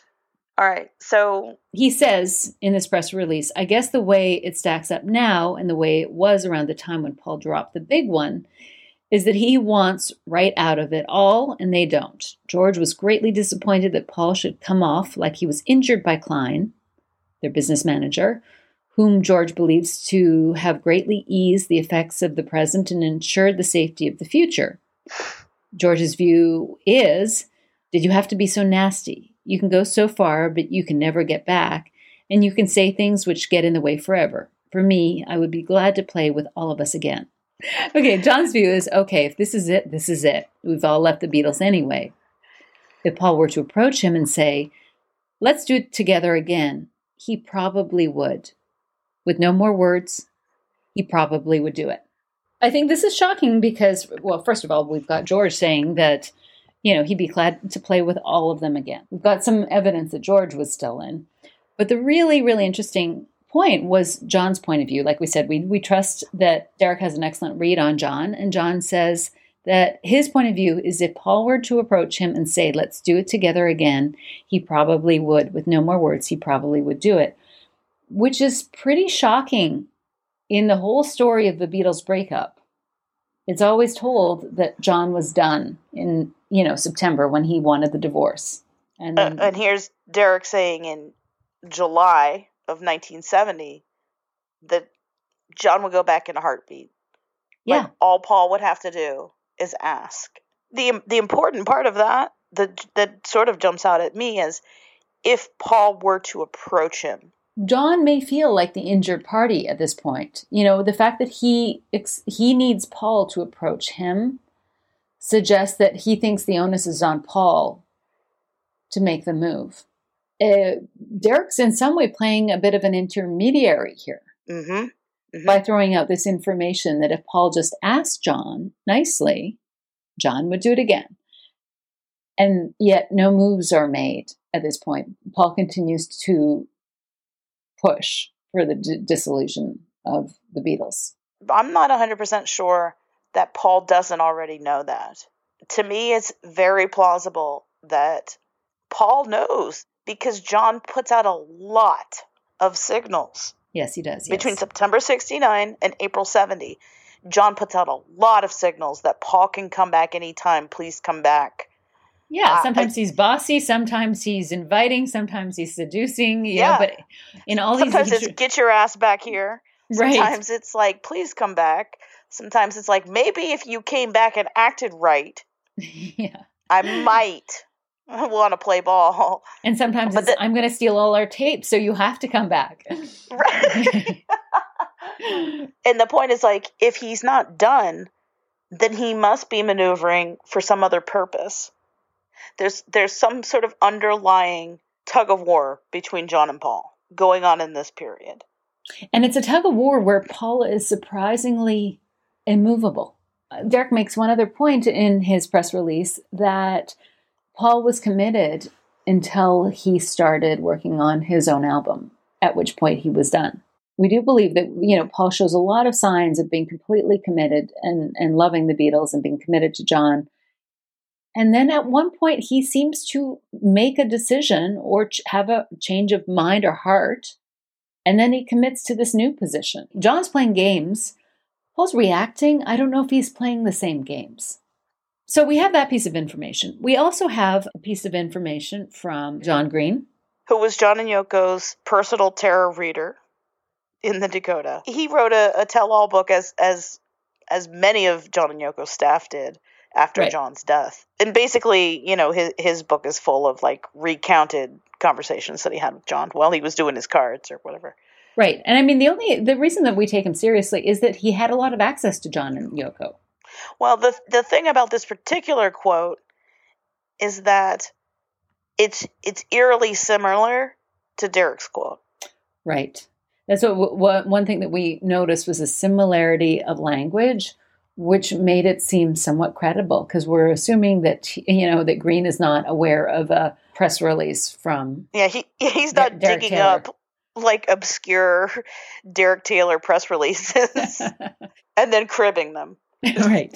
All right, so he says in this press release, I guess the way it stacks up now and the way it was around the time when Paul dropped the big one is that he wants right out of it all and they don't. George was greatly disappointed that Paul should come off like he was injured by Klein, their business manager, whom George believes to have greatly eased the effects of the present and ensured the safety of the future. George's view is, did you have to be so nasty? You can go so far, but you can never get back, and you can say things which get in the way forever. For me, I would be glad to play with all of us again. Okay, John's view is, okay, if this is it, this is it. We've all left the Beatles anyway. If Paul were to approach him and say, let's do it together again, he probably would. With no more words, he probably would do it. I think this is shocking because, well, first of all, we've got George saying that, you know, he'd be glad to play with all of them again. We've got some evidence that George was still in. But the really, really interesting point was John's point of view. Like we said, we we trust that Derek has an excellent read on John. And John says that his point of view is if Paul were to approach him and say, let's do it together again, he probably would. With no more words, he probably would do it. Which is pretty shocking in the whole story of the Beatles breakup. It's always told that John was done in, you know, September when he wanted the divorce. And then, uh, and here's Derek saying in July of nineteen seventy that John would go back in a heartbeat. Yeah. Like, all Paul would have to do is ask. The the important part of that, that, that sort of jumps out at me is if Paul were to approach him. John may feel like the injured party at this point. You know, the fact that he he needs Paul to approach him suggests that he thinks the onus is on Paul to make the move. uh, Derek's in some way playing a bit of an intermediary here Mm-hmm. Mm-hmm. by throwing out this information that if Paul just asked John nicely, John would do it again. And yet no moves are made at this point. Paul continues to push for the d- dissolution of the Beatles. I'm not one hundred percent sure that Paul doesn't already know that. To me, it's very plausible that Paul knows because John puts out a lot of signals. Yes, he does. Yes. Between September sixty-nine and April seventy, John puts out a lot of signals that Paul can come back anytime. Please come back. Yeah, Uh, sometimes I- he's bossy, sometimes he's inviting, sometimes he's seducing, you Yeah. know, but in all these... Sometimes it's get your ass back here. Right. Sometimes it's like, please come back. Sometimes it's like, maybe if you came back and acted right, Yeah. I might want to play ball. And sometimes But it's, the- I'm going to steal all our tapes, so you have to come back. Right. And the point is like, if he's not done, then he must be maneuvering for some other purpose. There's there's some sort of underlying tug of war between John and Paul going on in this period. And it's a tug of war where Paul is surprisingly immovable. Uh, Derek makes one other point in his press release that Paul was committed until he started working on his own album, at which point he was done. We do believe that, you know, Paul shows a lot of signs of being completely committed and, and loving the Beatles and being committed to John. And then at one point he seems to make a decision or ch- have a change of mind or heart. And then he commits to this new position. John's playing games. Paul's reacting. I don't know if he's playing the same games. So we have that piece of information. We also have a piece of information from John Green, Who was John and Yoko's personal tarot reader in the Dakota. He wrote a, a tell-all book, as as as many of John and Yoko's staff did after Right. John's death. And basically, you know, his his book is full of like recounted conversations that he had with John while he was doing his cards or whatever. Right. And I mean, the only, the reason that we take him seriously is that he had a lot of access to John and Yoko. Well, the the thing about this particular quote is that it's it's eerily similar to Derek's quote. Right. That's what, what one thing that we noticed was a similarity of language, which made it seem somewhat credible because we're assuming that, you know, that Green is not aware of a press release from. Yeah, he he's not Derek digging Taylor. up like obscure Derek Taylor press releases and then cribbing them. Right.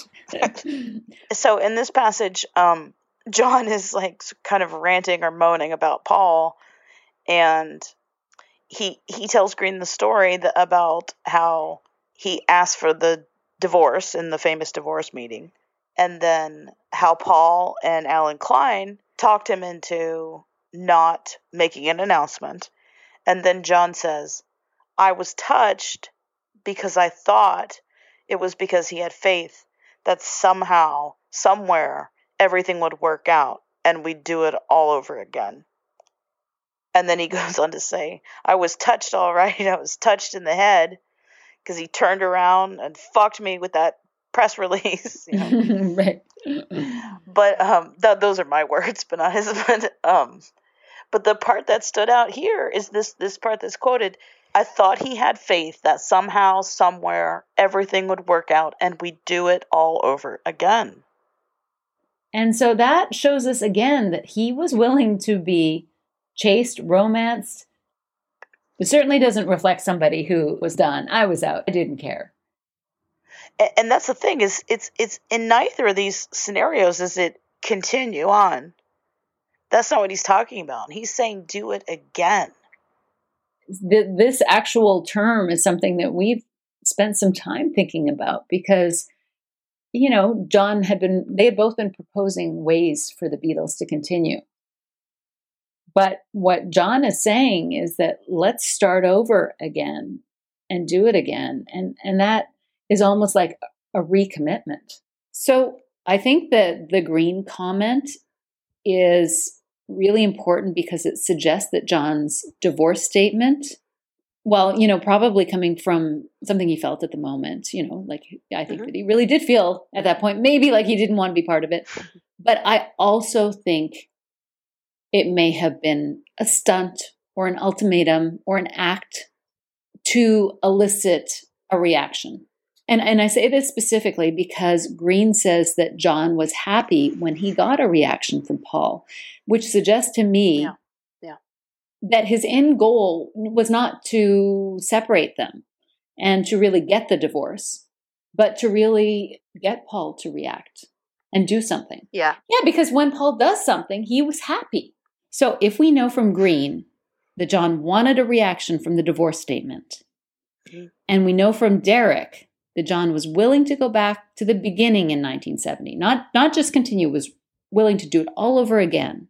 So in this passage, um, John is like kind of ranting or moaning about Paul, and he he tells Green the story that, about how he asked for the divorce in the famous divorce meeting, and then how Paul and Alan Klein talked him into not making an announcement. And then John says, I was touched because I thought it was because he had faith that somehow, somewhere, everything would work out and we'd do it all over again. And then he goes on to say, I was touched all right. I was touched in the head because he turned around and fucked me with that press release. You know? Right. But um, th- those are my words, but not his. But, um, but the part that stood out here is this, this part that's quoted. I thought he had faith that somehow, somewhere, everything would work out and we'd do it all over again. And so that shows us again that he was willing to be chased, romanced. It certainly doesn't reflect somebody who was done. I was out. I didn't care. And, and that's the thing is it's it's in neither of these scenarios does it continue on. That's not what he's talking about. He's saying do it again. This actual term is something that we've spent some time thinking about because, you know, John had been, they had both been proposing ways for the Beatles to continue. But what John is saying is that let's start over again and do it again. And, and that is almost like a recommitment. So I think that the Green comment is really important because it suggests that John's divorce statement, well, you know, probably coming from something he felt at the moment, you know, like I think mm-hmm. that he really did feel at that point, maybe like he didn't want to be part of it. But I also think it may have been a stunt or an ultimatum or an act to elicit a reaction. And, and I say this specifically because Green says that John was happy when he got a reaction from Paul, which suggests to me Yeah. Yeah. that his end goal was not to separate them and to really get the divorce, but to really get Paul to react and do something. Yeah. Yeah, because when Paul does something, he was happy. So if we know from Green that John wanted a reaction from the divorce statement, mm-hmm. and we know from Derek that John was willing to go back to the beginning in nineteen seventy, not, not just continue, was willing to do it all over again.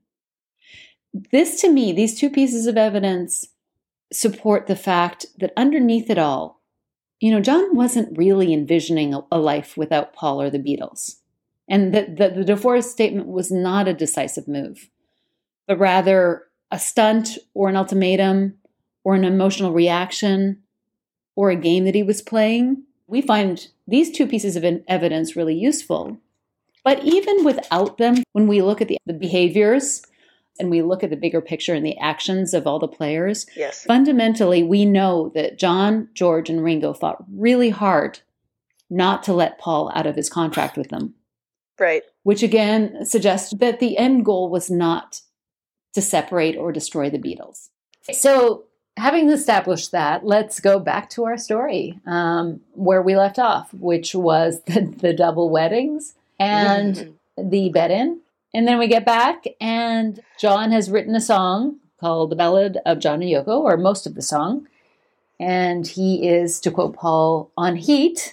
This, to me, these two pieces of evidence support the fact that underneath it all, you know, John wasn't really envisioning a, a life without Paul or the Beatles. And that the, the divorce statement was not a decisive move, but rather a stunt or an ultimatum or an emotional reaction or a game that he was playing. We find these two pieces of evidence really useful. But even without them, when we look at the, the behaviors and we look at the bigger picture and the actions of all the players, yes. fundamentally, we know that John, George, and Ringo fought really hard not to let Paul out of his contract with them. Right. Which again suggests that the end goal was not to separate or destroy the Beatles. So having established that, let's go back to our story um, where we left off, which was the, the double weddings and mm-hmm. the bed-in. And then we get back and John has written a song called The Ballad of John and Yoko, or most of the song. And he is, to quote Paul, on heat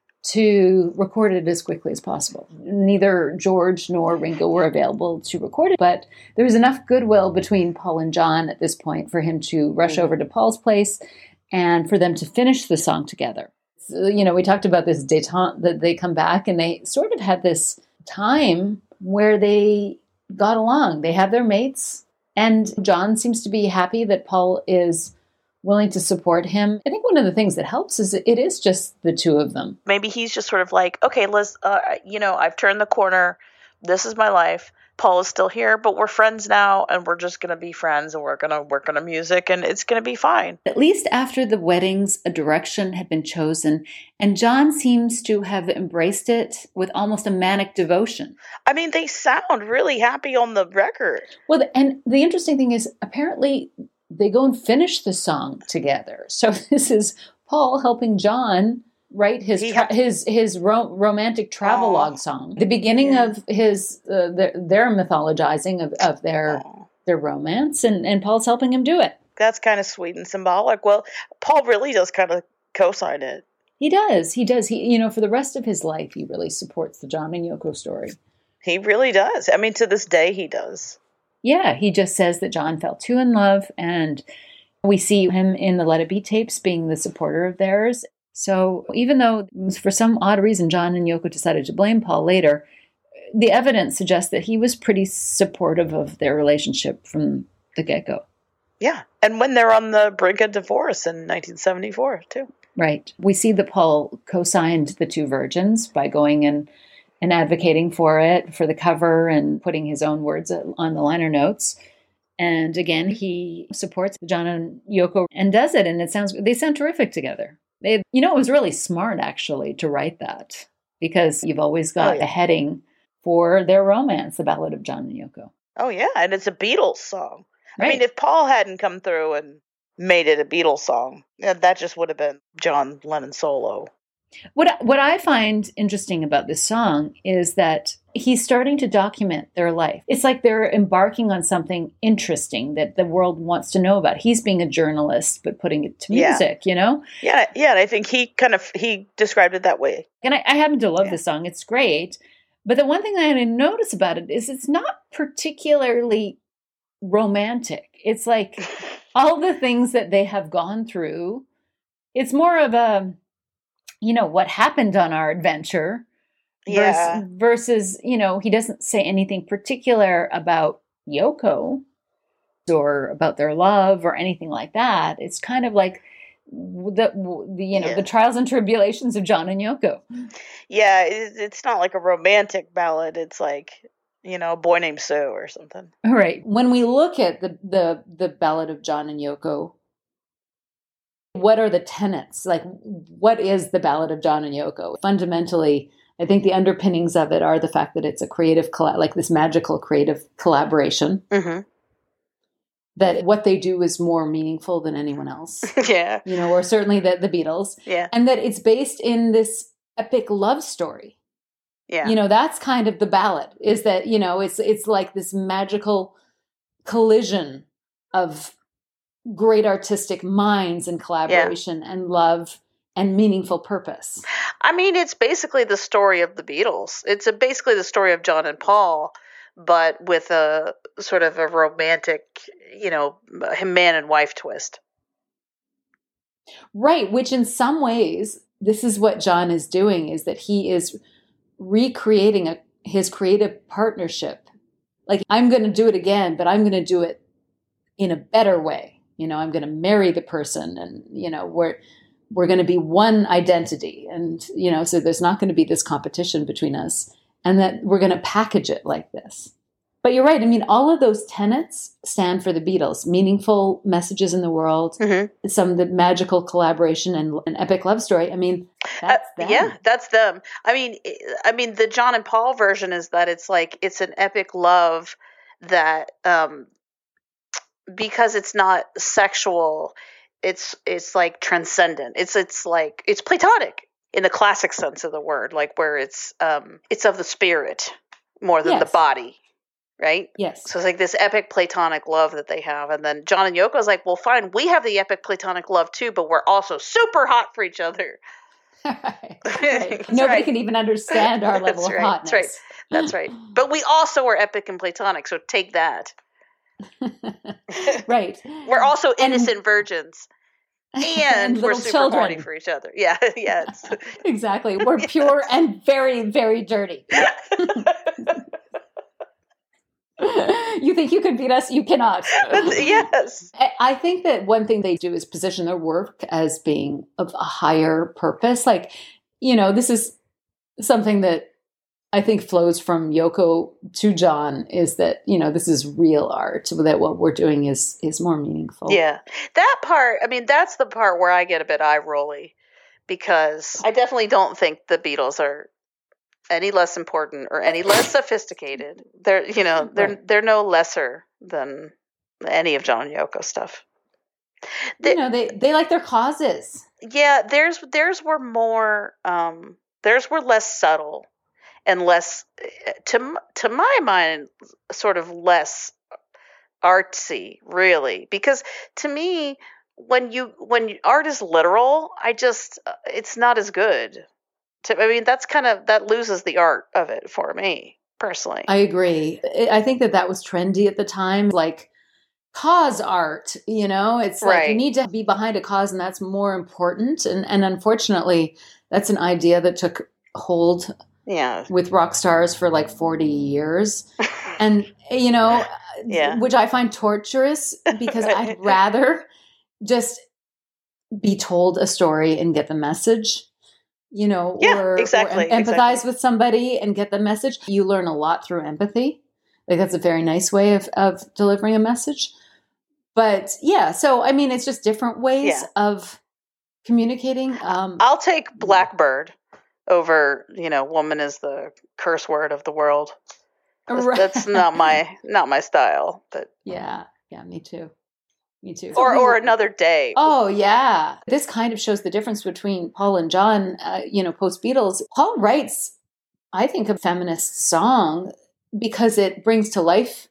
to record it as quickly as possible. Neither George nor Ringo were available to record it, but there was enough goodwill between Paul and John at this point for him to rush mm-hmm. over to Paul's place and for them to finish the song together. So, you know, we talked about this détente, that they come back and they sort of had this time where they got along. They have their mates, and John seems to be happy that Paul is willing to support him. I think one of the things that helps is it is just the two of them. Maybe he's just sort of like, okay, Liz, uh, you know, I've turned the corner. This is my life. Paul is still here, but we're friends now, and we're just going to be friends, and we're going to work on a music, and it's going to be fine. At least after the weddings, a direction had been chosen, and John seems to have embraced it with almost a manic devotion. I mean, they sound really happy on the record. Well, and the interesting thing is, apparently, they go and finish the song together. So this is Paul helping John write his tra- his his ro- romantic travelogue Aww. song. The beginning yeah. of his uh, their, their mythologizing of, of their Aww. their romance, and, and Paul's helping him do it. That's kind of sweet and symbolic. Well, Paul really does kind of co-sign it. He does. He does. He you know for the rest of his life, he really supports the John and Yoko story. He really does. I mean, to this day, he does. Yeah, he just says that John fell too in love, and we see him in the Let It Be tapes being the supporter of theirs. So even though for some odd reason John and Yoko decided to blame Paul later, the evidence suggests that he was pretty supportive of their relationship from the get-go. Yeah, and when they're on the brink of divorce in nineteen seventy-four, too. Right. We see that Paul co-signed The Two Virgins by going and and advocating for it, for the cover, and putting his own words on the liner notes. And again, he supports John and Yoko and does it, and it sounds they sound terrific together. They, you know, it was really smart, actually, to write that, because you've always got oh, yeah. a heading for their romance, The Ballad of John and Yoko. Oh, yeah, and it's a Beatles song. Right. I mean, if Paul hadn't come through and made it a Beatles song, that just would have been John Lennon solo. What what I find interesting about this song is that he's starting to document their life. It's like they're embarking on something interesting that the world wants to know about. He's being a journalist, but putting it to music, yeah. you know? Yeah, yeah. And I think he kind of, he described it that way. And I, I happen to love yeah. the song. It's great. But the one thing that I notice about it is it's not particularly romantic. It's like all the things that they have gone through. It's more of a, you know, what happened on our adventure yeah. versus, versus, you know, he doesn't say anything particular about Yoko or about their love or anything like that. It's kind of like the, the you know, yeah. the trials and tribulations of John and Yoko. Yeah, it's not like a romantic ballad. It's like, you know, a boy named Sue or something. All right. When we look at the, the, the Ballad of John and Yoko, what are the tenets? Like, what is the Ballad of John and Yoko? Fundamentally, I think the underpinnings of it are the fact that it's a creative, colla- like this magical creative collaboration. Mm-hmm. That what they do is more meaningful than anyone else. Yeah. You know, or certainly the, the Beatles. Yeah. And that it's based in this epic love story. Yeah. You know, that's kind of the ballad, is that, you know, it's it's like this magical collision of great artistic minds and collaboration yeah. and love and meaningful purpose. I mean, it's basically the story of the Beatles. It's a, basically the story of John and Paul, but with a sort of a romantic, you know, man and wife twist. Right, which in some ways, this is what John is doing, is that he is recreating a, his creative partnership. Like, I'm going to do it again, but I'm going to do it in a better way. You know, I'm going to marry the person, and, you know, we're, we're going to be one identity. And, you know, so there's not going to be this competition between us, and that we're going to package it like this. But you're right. I mean, all of those tenets stand for the Beatles. Meaningful messages in the world, mm-hmm. some of the magical collaboration and an epic love story. I mean, that's uh, them. Yeah, that's them. I mean, I mean, the John and Paul version is that it's like, it's an epic love that, um, because it's not sexual, it's, it's like transcendent. It's, it's like, it's platonic in the classic sense of the word, like where it's, um, it's of the spirit more than yes. the body. Right? Yes. So it's like this epic platonic love that they have. And then John and Yoko is like, well, fine, we have the epic platonic love too, but we're also super hot for each other. right. Right. Nobody right. can even understand our level That's of right. hotness. That's right. That's right. But we also are epic and platonic, so take that. Right. We're also innocent and, virgins. And, and we're super children. horny for each other. Yeah, yes. Exactly. We're pure and very, very dirty. You think you can beat us? You cannot. Yes. I think that one thing they do is position their work as being of a higher purpose. Like, you know, this is something that I think flows from Yoko to John, is that, you know, this is real art, that what we're doing is is more meaningful. Yeah. That part, I mean, that's the part where I get a bit eye-rolly, because I definitely don't think the Beatles are any less important or any less sophisticated. They're, you know, they're right. they're no lesser than any of John and Yoko stuff. They, you know, they they like their causes. Yeah, theirs theirs were more um, theirs were less subtle and less, to to my mind, sort of less artsy, really. Because to me, when you when art is literal, I just it's not as good. I mean, that's kind of, that loses the art of it for me, personally. I agree. I think that that was trendy at the time, like cause art, you know, it's like right. you need to be behind a cause, and that's more important. And, and unfortunately, that's an idea that took hold yeah. with rock stars for like forty years. And, you know, yeah. which I find torturous, because I'd rather just be told a story and get the message. You know, yeah, or, exactly, or em- empathize exactly. with somebody and get the message. You learn a lot through empathy. Like, that's a very nice way of, of delivering a message. But yeah, so I mean, it's just different ways yeah. of communicating. Um, I'll take Blackbird over, you know, woman is the curse word of the world. Right. That's not my not my style. But yeah, yeah, me too. Me too. Or or Another Day. Oh, yeah. This kind of shows the difference between Paul and John, uh, you know, post-Beatles. Paul writes, I think, a feminist song because it brings to life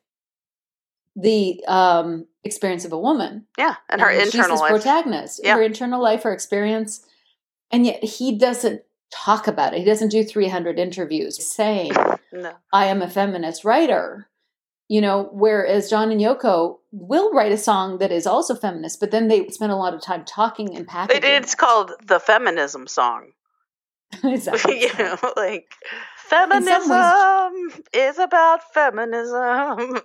the um, experience of a woman. Yeah, and her and internal she's life. She's the protagonist. Yeah. Her internal life, her experience. And yet he doesn't talk about it. He doesn't do three hundred interviews saying, no. I am a feminist writer. You know, whereas John and Yoko will write a song that is also feminist, but then they spend a lot of time talking and packaging. It, it's it. called the feminism song. Exactly. You know, like, feminism ways, is about feminism.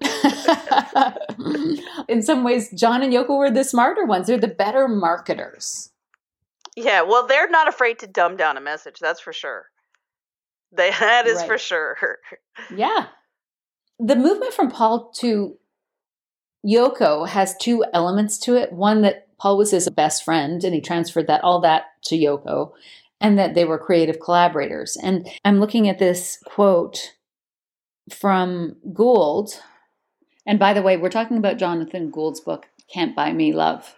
In some ways, John and Yoko were the smarter ones. They're the better marketers. Yeah, well, they're not afraid to dumb down a message. That's for sure. They, that is right. for sure. Yeah. the movement from Paul to Yoko has two elements to it. One, that Paul was his best friend and he transferred that all that to Yoko, and that they were creative collaborators. And I'm looking at this quote from Gould. And by the way, we're talking about Jonathan Gould's book, Can't Buy Me Love.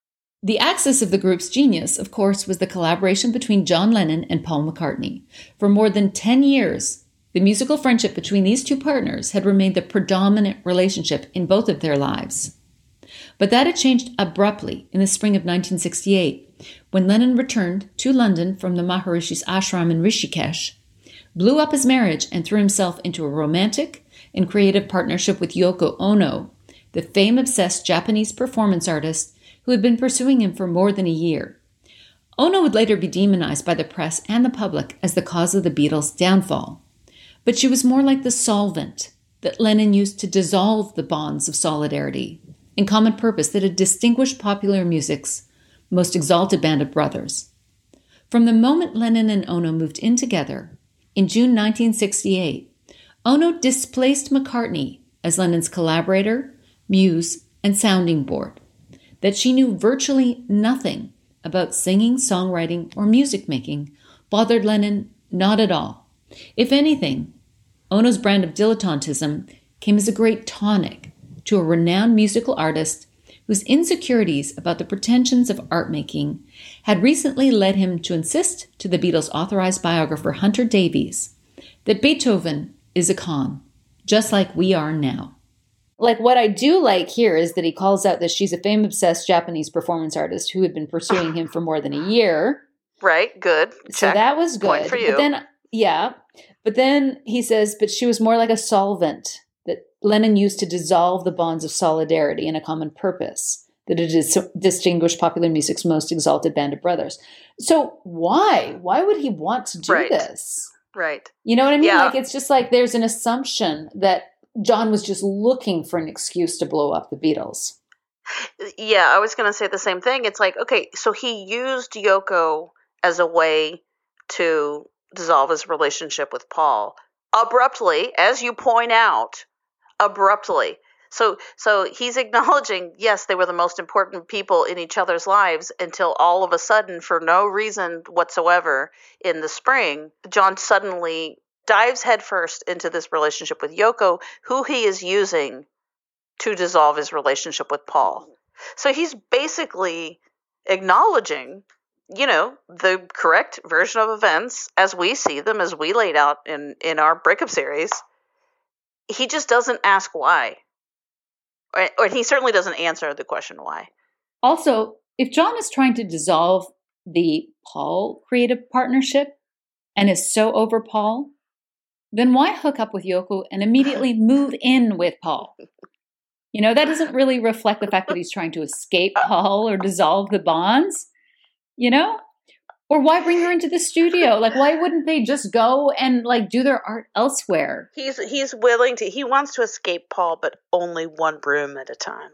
The axis of the group's genius, of course, was the collaboration between John Lennon and Paul McCartney. For more than ten years, the musical friendship between these two partners had remained the predominant relationship in both of their lives. But that had changed abruptly in the spring of nineteen sixty-eight, when Lennon returned to London from the Maharishi's ashram in Rishikesh, blew up his marriage, and threw himself into a romantic and creative partnership with Yoko Ono, the fame-obsessed Japanese performance artist who had been pursuing him for more than a year. Ono would later be demonized by the press and the public as the cause of the Beatles' downfall. But she was more like the solvent that Lennon used to dissolve the bonds of solidarity and common purpose that had distinguished popular music's most exalted band of brothers. From the moment Lennon and Ono moved in together, in June nineteen sixty-eight, Ono displaced McCartney as Lennon's collaborator, muse, and sounding board. That she knew virtually nothing about singing, songwriting, or music making bothered Lennon not at all. If anything, Ono's brand of dilettantism came as a great tonic to a renowned musical artist whose insecurities about the pretensions of art making had recently led him to insist to the Beatles' authorized biographer Hunter Davies that Beethoven is a con, just like we are now. Like, what I do like here is that he calls out that she's a fame-obsessed Japanese performance artist who had been pursuing him for more than a year. Right, good. So Check. that was good. Point for you. But then, yeah. But then he says, but she was more like a solvent that Lennon used to dissolve the bonds of solidarity and a common purpose that it is distinguished popular music's most exalted band of brothers. So why? Why would he want to do Right. this? Right. You know what I mean? Yeah. Like, it's just like there's an assumption that John was just looking for an excuse to blow up the Beatles. Yeah, I was going to say the same thing. It's like, okay, so he used Yoko as a way to dissolve his relationship with Paul abruptly, as you point out, abruptly. So, so he's acknowledging, yes, they were the most important people in each other's lives until all of a sudden, for no reason whatsoever, in the spring, John suddenly dives headfirst into this relationship with Yoko, who he is using to dissolve his relationship with Paul. So he's basically acknowledging, you know, the correct version of events as we see them, as we laid out in, in our breakup series. He just doesn't ask why. Or, or he certainly doesn't answer the question why. Also, if John is trying to dissolve the Paul creative partnership and is so over Paul, then why hook up with Yoko and immediately move in with Paul? You know, that doesn't really reflect the fact that he's trying to escape Paul or dissolve the bonds, you know? Or why bring her into the studio? Like, why wouldn't they just go and, like, do their art elsewhere? He's he's willing to, he wants to escape Paul, but only one room at a time.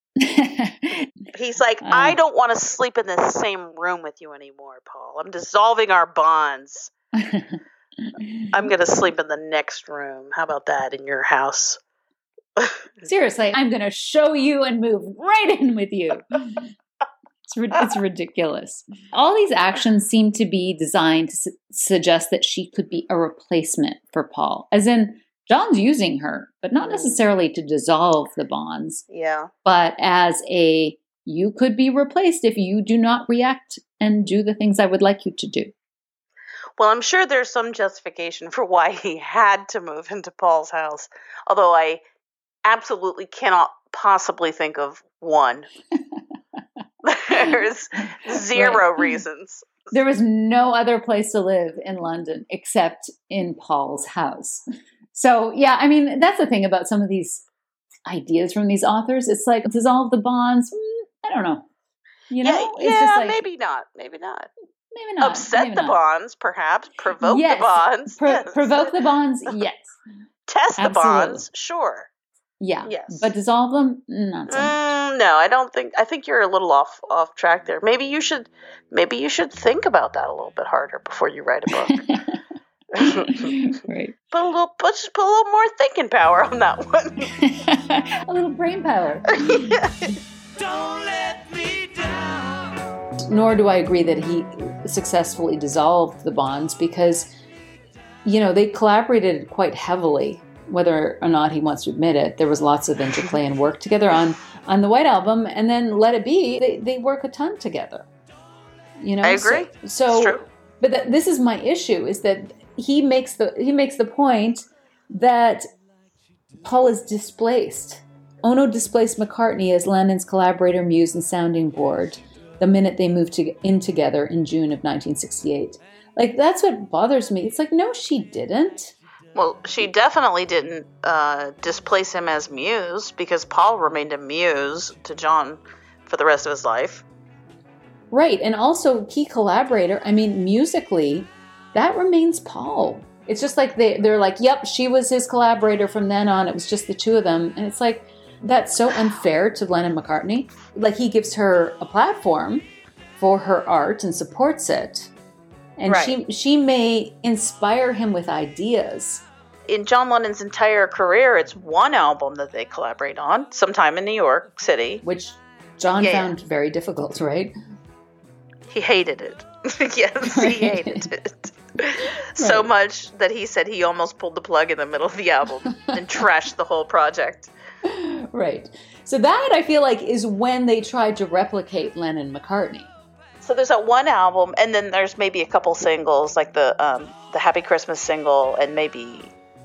He's like, Uh. I don't want to sleep in the same room with you anymore, Paul. I'm dissolving our bonds. I'm going to sleep in the next room. How about that, in your house? Seriously, I'm going to show you and move right in with you. It's, it's ridiculous. All these actions seem to be designed to su- suggest that she could be a replacement for Paul. As in, John's using her, but not necessarily to dissolve the bonds, Yeah. but as a, you could be replaced if you do not react and do the things I would like you to do. Well, I'm sure there's some justification for why he had to move into Paul's house, although I absolutely cannot possibly think of one. There's zero Right. reasons. There was no other place to live in London except in Paul's house. So, yeah, I mean, that's the thing about some of these ideas from these authors. It's like, dissolve the bonds. Mm, I don't know. You know? Yeah, It's yeah just like, maybe not. Maybe not. maybe not. Upset maybe the not. bonds, perhaps. Provoke Yes. the bonds. Pro- yes. Provoke the bonds, yes. Test the Absolutely. bonds, sure. Yeah. Yes. But dissolve them? Not so much. Mm, no, I don't think. I think you're a little off off track there. Maybe you should. Maybe you should think about that a little bit harder before you write a book. Right. Put a little, put, just put a little more thinking power on that one. A little brain power. Don't let me down. Nor do I agree that he successfully dissolved the Bonds because, you know, they collaborated quite heavily, whether or not he wants to admit it. There was lots of interplay and work together on, on the White Album, and then Let It Be, they, they work a ton together. You know, I agree. So, so it's true. But th- this is my issue: is that he makes the he makes the point that Paul is displaced. Ono displaced McCartney as Lennon's collaborator, muse, and sounding board the minute they moved to, in together in June of nineteen sixty-eight. Like, that's what bothers me. It's like, no, she didn't. Well, she definitely didn't uh, displace him as muse, because Paul remained a muse to John for the rest of his life. Right, and also key collaborator. I mean, musically, that remains Paul. It's just like they, they're like, yep, she was his collaborator from then on. It was just the two of them. And it's like, that's so unfair to Lennon McCartney. Like, he gives her a platform for her art and supports it. And Right. she she may inspire him with ideas. In John Lennon's entire career, it's one album that they collaborate on, sometime in New York City. Which John Yeah. found very difficult, right? He hated it. Yes, he Right. hated it. So Right. much that he said he almost pulled the plug in the middle of the album and trashed the whole project. Right. So that, I feel like, is when they tried to replicate Lennon McCartney. So there's that one album, and then there's maybe a couple singles, like the um, the Happy Christmas single, and maybe...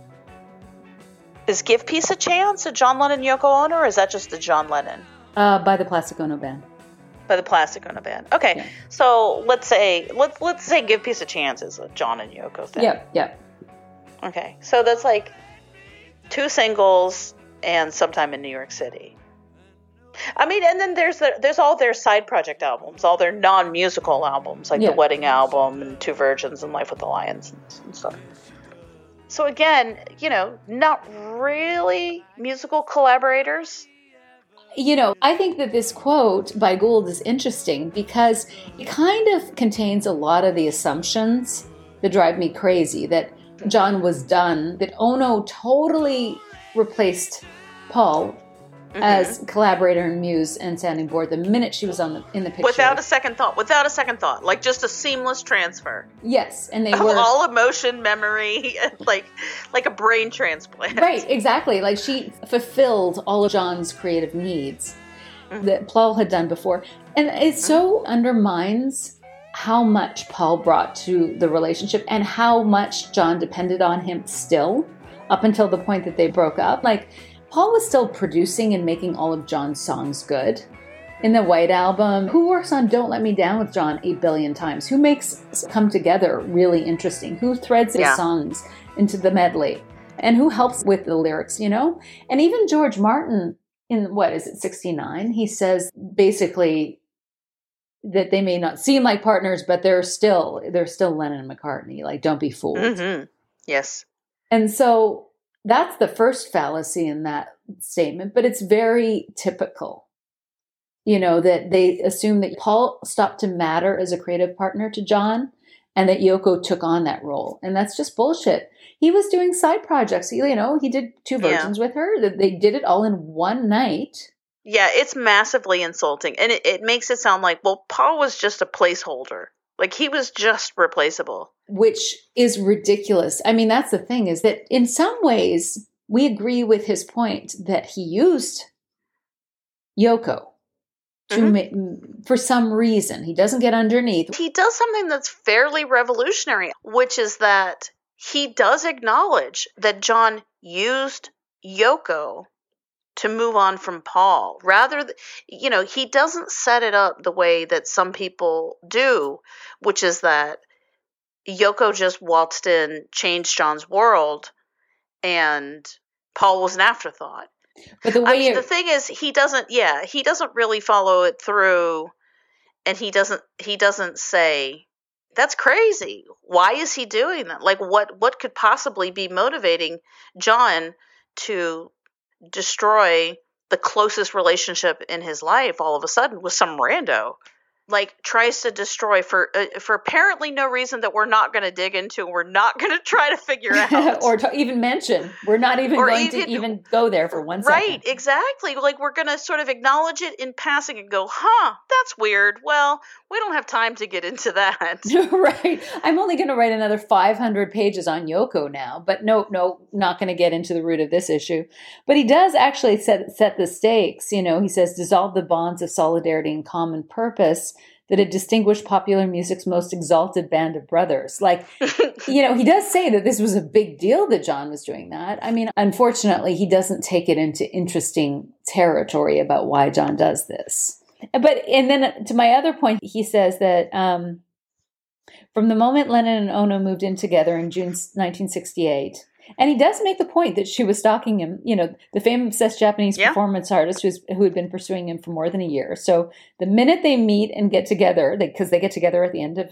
Is Give Peace a Chance a John Lennon Yoko Ono, or is that just a John Lennon? Uh, by the Plastic Ono Band. By the Plastic Ono Band. Okay, Yeah. so let's say let's let's say Give Peace a Chance is a John and Yoko thing. Yep, yep. Okay, so that's like two singles and sometime in New York City. I mean, and then there's the, there's all their side project albums, all their non-musical albums, like Yeah. the Wedding album and Two Virgins and Life with the Lions and, and stuff. So again, you know, not really musical collaborators. You know, I think that this quote by Gould is interesting because it kind of contains a lot of the assumptions that drive me crazy, that John was done, that Ono totally replaced Paul Mm-hmm. as collaborator and muse and sounding board the minute she was on the in the picture. Without a second thought, without a second thought, like just a seamless transfer Yes, and they of were all emotion, memory, like like a brain transplant. right, exactly. Like, she fulfilled all of John's creative needs Mm-hmm. that Paul had done before. And it so undermines how much Paul brought to the relationship and how much John depended on him still up until the point that they broke up. Like, Paul was still producing and making all of John's songs good. In the White Album, who works on Don't Let Me Down with John eight billion times? Who makes Come Together really interesting? Who threads his Yeah. songs into the medley? And who helps with the lyrics, you know? And even George Martin, in what is it, sixty-nine, he says basically that they may not seem like partners, but they're still they're still Lennon and McCartney. Like, don't be fooled. Mm-hmm. Yes. And so that's the first fallacy in that statement, but it's very typical. You know, that they assume that Paul stopped to matter as a creative partner to John and that Yoko took on that role. And that's just bullshit. He was doing side projects. You know, he did Two Yeah. Virgins with her. That They did it all in one night. Yeah, it's massively insulting. And it, it makes it sound like, well, Paul was just a placeholder. Like, he was just replaceable. Which is ridiculous. I mean, that's the thing, is that in some ways we agree with his point that he used Yoko to Mhm. ma- for some reason. He doesn't get underneath. He does something that's fairly revolutionary, which is that he does acknowledge that John used Yoko to move on from Paul. Rather, th- you know, he doesn't set it up the way that some people do, which is that Yoko just waltzed in, changed John's world, and Paul was an afterthought. But the way I mean, it- the thing is, he doesn't. Yeah, he doesn't really follow it through, and he doesn't. He doesn't say, "That's crazy. Why is he doing that? Like, what? What could possibly be motivating John to destroy the closest relationship in his life all of a sudden with some rando?" like tries to destroy for uh, for apparently no reason that we're not going to dig into. We're not going to try to figure out or to even mention. We're not even Or going even- to even go there for one right, second. exactly. Like we're going to sort of acknowledge it in passing and go, huh, that's weird. Well, we don't have time to get into that. Right. I'm only going to write another five hundred pages on Yoko now, but no, no, not going to get into the root of this issue. But he does actually set set the stakes. You know, he says, dissolve the bonds of solidarity and common purpose that had distinguished popular music's most exalted band of brothers. Like, you know, he does say that this was a big deal that John was doing that. I mean, unfortunately, he doesn't take it into interesting territory about why John does this. But, and then to my other point, he says that um, from the moment Lennon and Ono moved in together in June nineteen sixty-eight, and he does make the point that she was stalking him, you know, the fame-obsessed Japanese Yeah. performance artist who's, who had been pursuing him for more than a year. So the minute they meet and get together, because they, they get together at the end of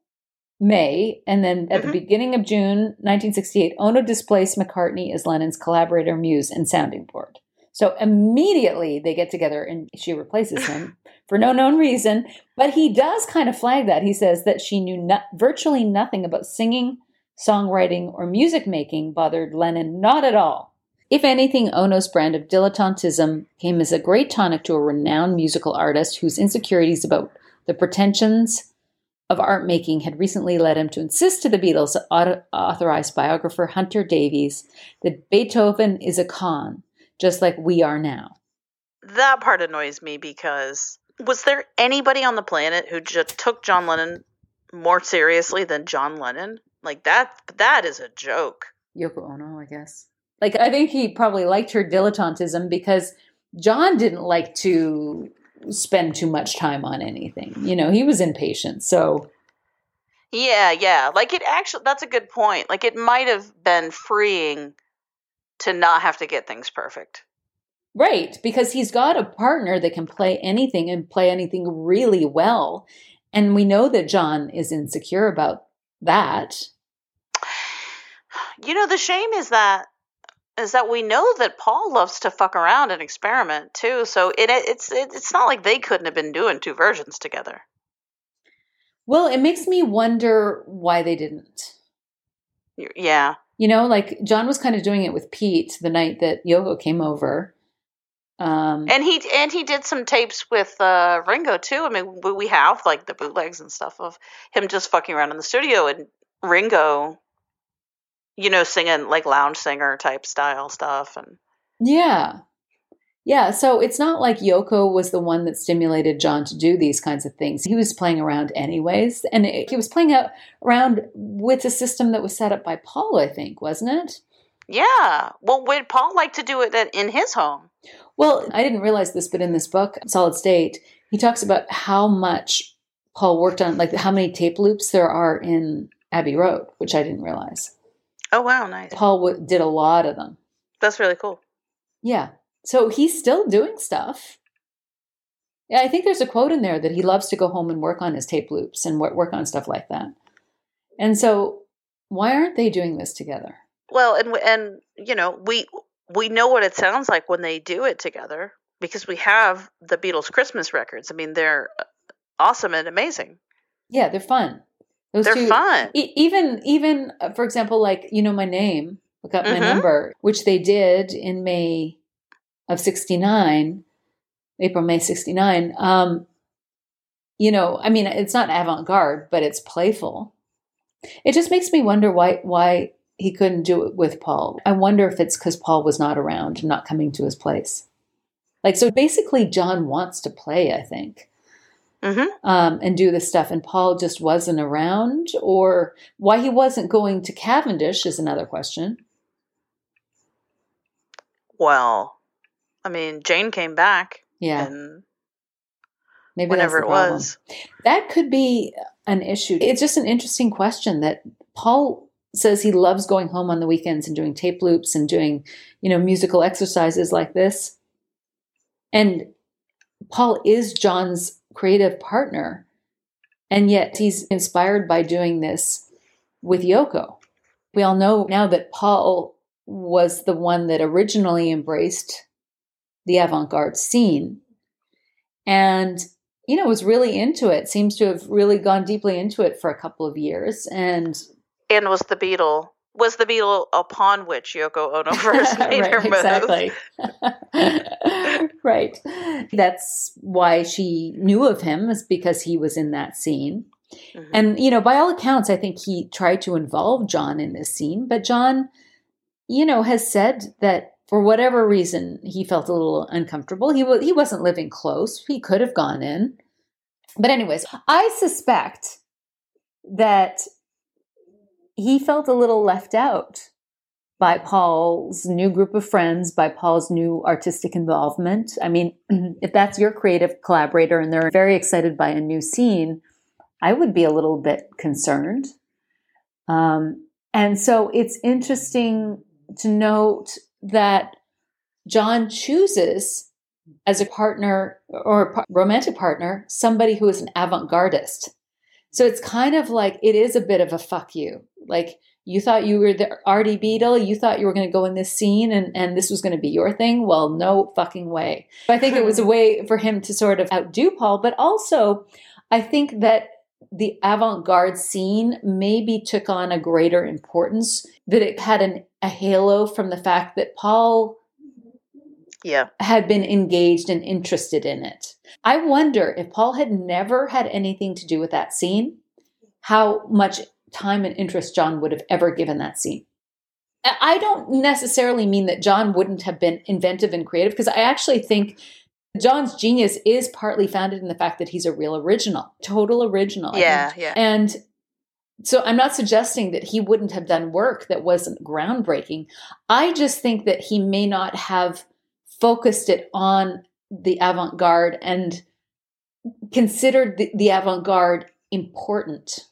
May, and then at Mhm. the beginning of June nineteen sixty-eight, Ono displaced McCartney as Lennon's collaborator, muse, and sounding board. So immediately they get together and she replaces him for no known reason. But he does kind of flag that. He says that she knew no- virtually nothing about singing, songwriting, or music making bothered Lennon not at all. If anything, Ono's brand of dilettantism came as a great tonic to a renowned musical artist whose insecurities about the pretensions of art making had recently led him to insist to the Beatles' auto- authorized biographer Hunter Davies that Beethoven is a con, just like we are now. That part annoys me because was there anybody on the planet who just took John Lennon more seriously than John Lennon? Like that, that is a joke. Yoko Ono, I guess. Like, I think he probably liked her dilettantism because John didn't like to spend too much time on anything. You know, he was impatient. So, Yeah, yeah. Like it actually, that's a good point. Like it might have been freeing to not have to get things perfect. right, because he's got a partner that can play anything and play anything really well. And we know that John is insecure about that. You know, the shame is that is that we know that Paul loves to fuck around and experiment too. So it it's it, it's not like they couldn't have been doing two versions together. Well, it makes me wonder why they didn't. Y- Yeah. You know, like John was kind of doing it with Pete the night that Yoko came over. Um, And he and he did some tapes with uh, Ringo too. I mean, we we have like the bootlegs and stuff of him just fucking around in the studio and Ringo, you know, singing like lounge singer type style stuff. And yeah. Yeah. So it's not like Yoko was the one that stimulated John to do these kinds of things. He was playing around anyways. And it, he was playing out around with a system that was set up by Paul, I think, wasn't it? yeah, well, would Paul like to do it at, in his home? Well, I didn't realize this, but in this book, Solid State, he talks about how much Paul worked on, like how many tape loops there are in Abbey Road, which I didn't realize. Oh wow, nice. Paul w- did a lot of them. That's really cool. Yeah. So he's still doing stuff. Yeah, I think there's a quote in there that he loves to go home and work on his tape loops and work, work on stuff like that. And so why aren't they doing this together? Well, and and you know, we we know what it sounds like when they do it together because we have the Beatles Christmas records. I mean, they're awesome and amazing. Yeah, they're fun. Those They're two- fun. E- even, even uh, for example, like, You Know My Name, Look Up My Mhm. Number, which they did in May of sixty-nine, April, May sixty-nine. Um, you know, I mean, it's not avant-garde, but it's playful. It just makes me wonder why, why he couldn't do it with Paul. I wonder if it's because Paul was not around and not coming to his place. Like, so basically John wants to play, I think. hmm Um, and do this stuff, and Paul just wasn't around, or why he wasn't going to Cavendish is another question. Well, I mean, Jane came back, Yeah, and maybe whenever that's it the problem. was, That could be an issue. It's just an interesting question that Paul says he loves going home on the weekends and doing tape loops and doing, you know, musical exercises like this. And Paul is John's creative partner, and yet he's inspired by doing this with Yoko. We all know now that Paul was the one that originally embraced the avant-garde scene. And you know, was really into it, seems to have really gone deeply into it for a couple of years. And and was the Beatle, was the Beatle upon which Yoko Ono first made right, her move. exactly. Right. That's why she knew of him, is because he was in that scene. Mm-hmm. And, you know, by all accounts, I think he tried to involve John in this scene. But John, you know, has said that for whatever reason, he felt a little uncomfortable. He, w- he wasn't living close. He could have gone in. But anyways, I suspect that he felt a little left out by Paul's new group of friends, by Paul's new artistic involvement. I mean, if that's your creative collaborator and they're very excited by a new scene, I would be a little bit concerned. Um, and so it's interesting to note that John chooses as a partner or a romantic partner somebody who is an avant-gardist. So it's kind of like, it is a bit of a fuck you. Like, you thought you were the arty Beatle, you thought you were going to go in this scene and, and this was going to be your thing. Well, no fucking way. But I think it was a way for him to sort of outdo Paul. But also, I think that the avant-garde scene maybe took on a greater importance, that it had an, a halo from the fact that Paul yeah. had been engaged and interested in it. I wonder if Paul had never had anything to do with that scene, how much time and interest John would have ever given that scene. I don't necessarily mean that John wouldn't have been inventive and creative, because I actually think John's genius is partly founded in the fact that he's a real original, total original. Yeah, yeah. And so I'm not suggesting that he wouldn't have done work that wasn't groundbreaking. I just think that he may not have focused it on the avant-garde and considered the, the avant-garde important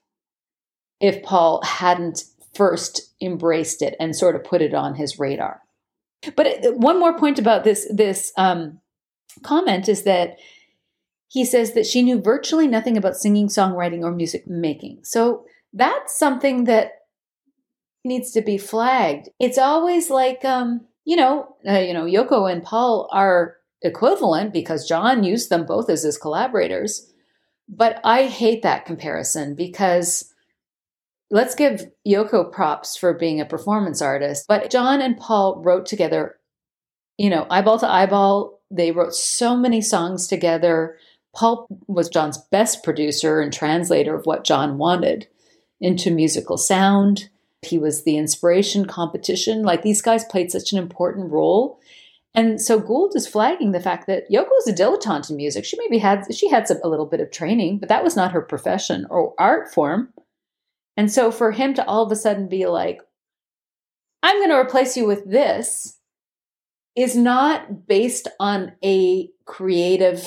if Paul hadn't first embraced it and sort of put it on his radar. But one more point about this, this um, comment is that he says that she knew virtually nothing about singing, songwriting, or music making. So that's something that needs to be flagged. It's always like, um, you know, uh, you know, Yoko and Paul are equivalent because John used them both as his collaborators. But I hate that comparison, because let's give Yoko props for being a performance artist. But John and Paul wrote together, you know, eyeball to eyeball. They wrote so many songs together. Paul was John's best producer and translator of what John wanted into musical sound. He was the inspiration competition. Like, these guys played such an important role. And so Gould is flagging the fact that Yoko was a dilettante in music. She maybe had, she had some, a little bit of training, but that was not her profession or art form. And so for him to all of a sudden be like, I'm going to replace you with this, is not based on a creative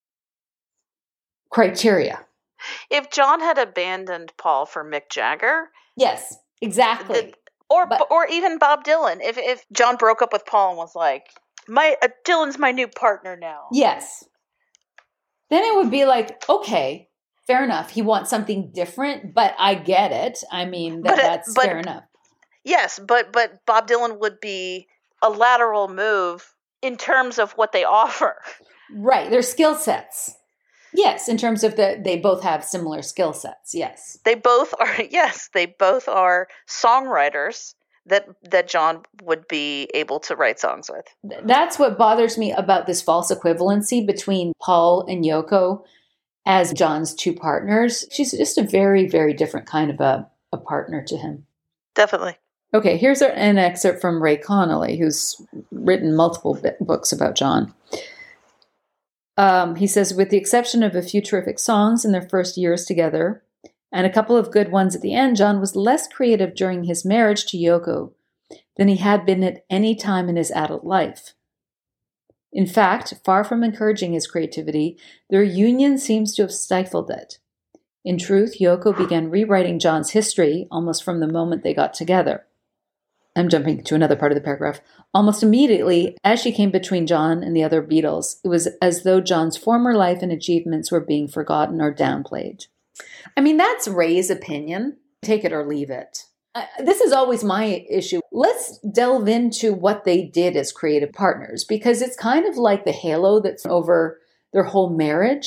criteria. If John had abandoned Paul for Mick Jagger. Yes, exactly. The, or but, or even Bob Dylan. If if John broke up with Paul and was like, my uh, Dylan's my new partner now. Yes. Then it would be like, okay, fair enough. He wants something different, but I get it. I mean, that, but, that's but, fair enough. Yes, but but Bob Dylan would be a lateral move in terms of what they offer. Right. Their skill sets. Yes. In terms of the, they both have similar skill sets. Yes. They both are. Yes. They both are songwriters that, that John would be able to write songs with. That's what bothers me about this false equivalency between Paul and Yoko as John's two partners. She's just a very, very different kind of a, a partner to him. Definitely. Okay, here's an excerpt from Ray Connolly, who's written multiple books about John. Um, he says, with the exception of a few terrific songs in their first years together, and a couple of good ones at the end, John was less creative during his marriage to Yoko than he had been at any time in his adult life. In fact, far from encouraging his creativity, their union seems to have stifled it. In truth, Yoko began rewriting John's history almost from the moment they got together. I'm jumping to another part of the paragraph. Almost immediately, as she came between John and the other Beatles, it was as though John's former life and achievements were being forgotten or downplayed. I mean, that's Ray's opinion. Take it or leave it. Uh, this is always my issue. Let's delve into what they did as creative partners, because it's kind of like the halo that's over their whole marriage.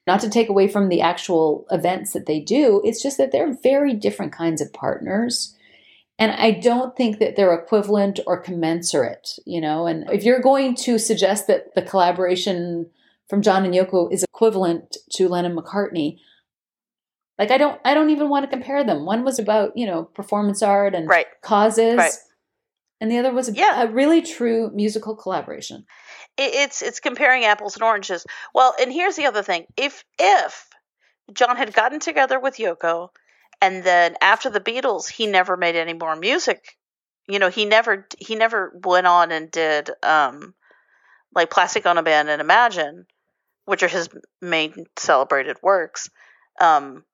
Not to take away from the actual events that they do, it's just that they're very different kinds of partners. And I don't think that they're equivalent or commensurate, you know. And if you're going to suggest that the collaboration from John and Yoko is equivalent to Lennon-McCartney, like I don't, I don't even want to compare them. One was about, you know, performance art and right. causes, right. and the other was a, yeah. a really true musical collaboration. It's it's comparing apples and oranges. Well, and here's the other thing: if if John had gotten together with Yoko, and then after the Beatles, he never made any more music. You know, he never he never went on and did um, like Plastic Ono Band and Imagine, which are his main celebrated works. Um,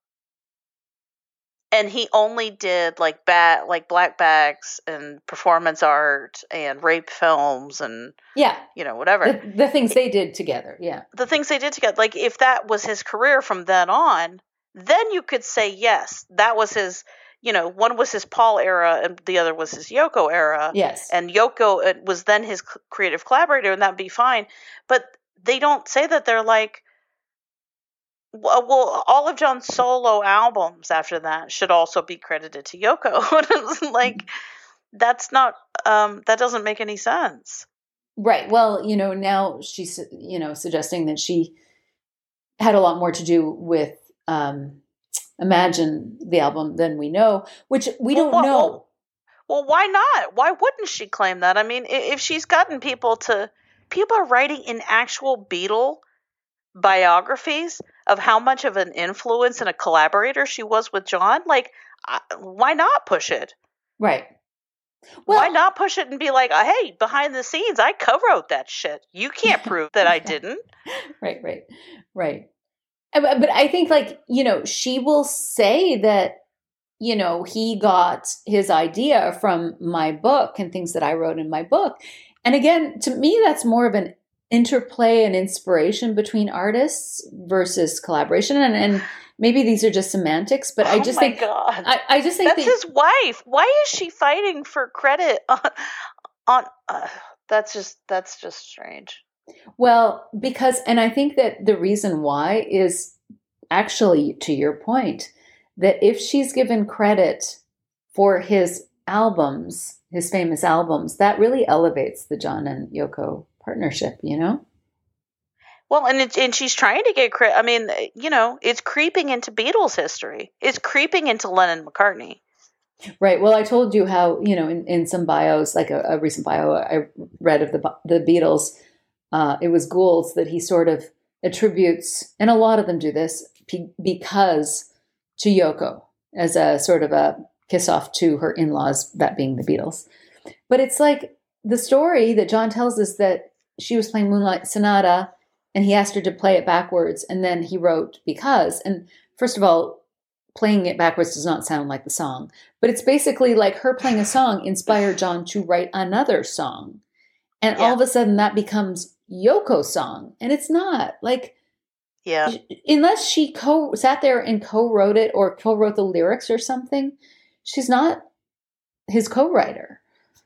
and he only did like bat like Black Bags and performance art and rape films and yeah, you know, whatever. The, the things they did together, yeah. The things they did together. Like if that was his career from then on, then you could say yes, that was his. You know, one was his Paul era and the other was his Yoko era. Yes, and Yoko was then his creative collaborator, and that'd be fine. But they don't say that. They're like, well, all of John's solo albums after that should also be credited to Yoko. Like, that's not, um, that doesn't make any sense. Right. Well, you know, now she's, you know, suggesting that she had a lot more to do with um, Imagine, the album, than we know, which we well, don't well, know. Well, well, why not? Why wouldn't she claim that? I mean, if she's gotten people to, people are writing in actual Beatle biographies of how much of an influence and a collaborator she was with John, like, why not push it? Right. Well, why not push it and be like, hey, behind the scenes, I co-wrote that shit. You can't prove that I didn't. Right, right, right. But I think, like, you know, she will say that, you know, he got his idea from my book and things that I wrote in my book. And again, to me, that's more of an interplay and inspiration between artists versus collaboration. And, and maybe these are just semantics, but I just oh my think, God. I, I just think that's that, his wife. Why is she fighting for credit on, on uh, that's just, that's just strange. Well, because, and I think that the reason why is actually, to your point, that if she's given credit for his albums, his famous albums, that really elevates the John and Yoko partnership, you know? Well, and it, and she's trying to get credit. I mean, you know, it's creeping into Beatles history. It's creeping into Lennon-McCartney. Right. Well, I told you how, you know, in, in some bios, like a, a recent bio I read of the the Beatles, uh, it was Gould's that he sort of attributes, and a lot of them do this, p- because to Yoko as a sort of a kiss off to her in-laws, that being the Beatles. But it's like the story that John tells us that she was playing Moonlight Sonata and he asked her to play it backwards, and then he wrote Because. And first of all, playing it backwards does not sound like the song, but it's basically like her playing a song inspired John to write another song. And yeah. all of a sudden that becomes Yoko's song. And it's not like, yeah, unless she co sat there and co-wrote it or co-wrote the lyrics or something, she's not his co-writer.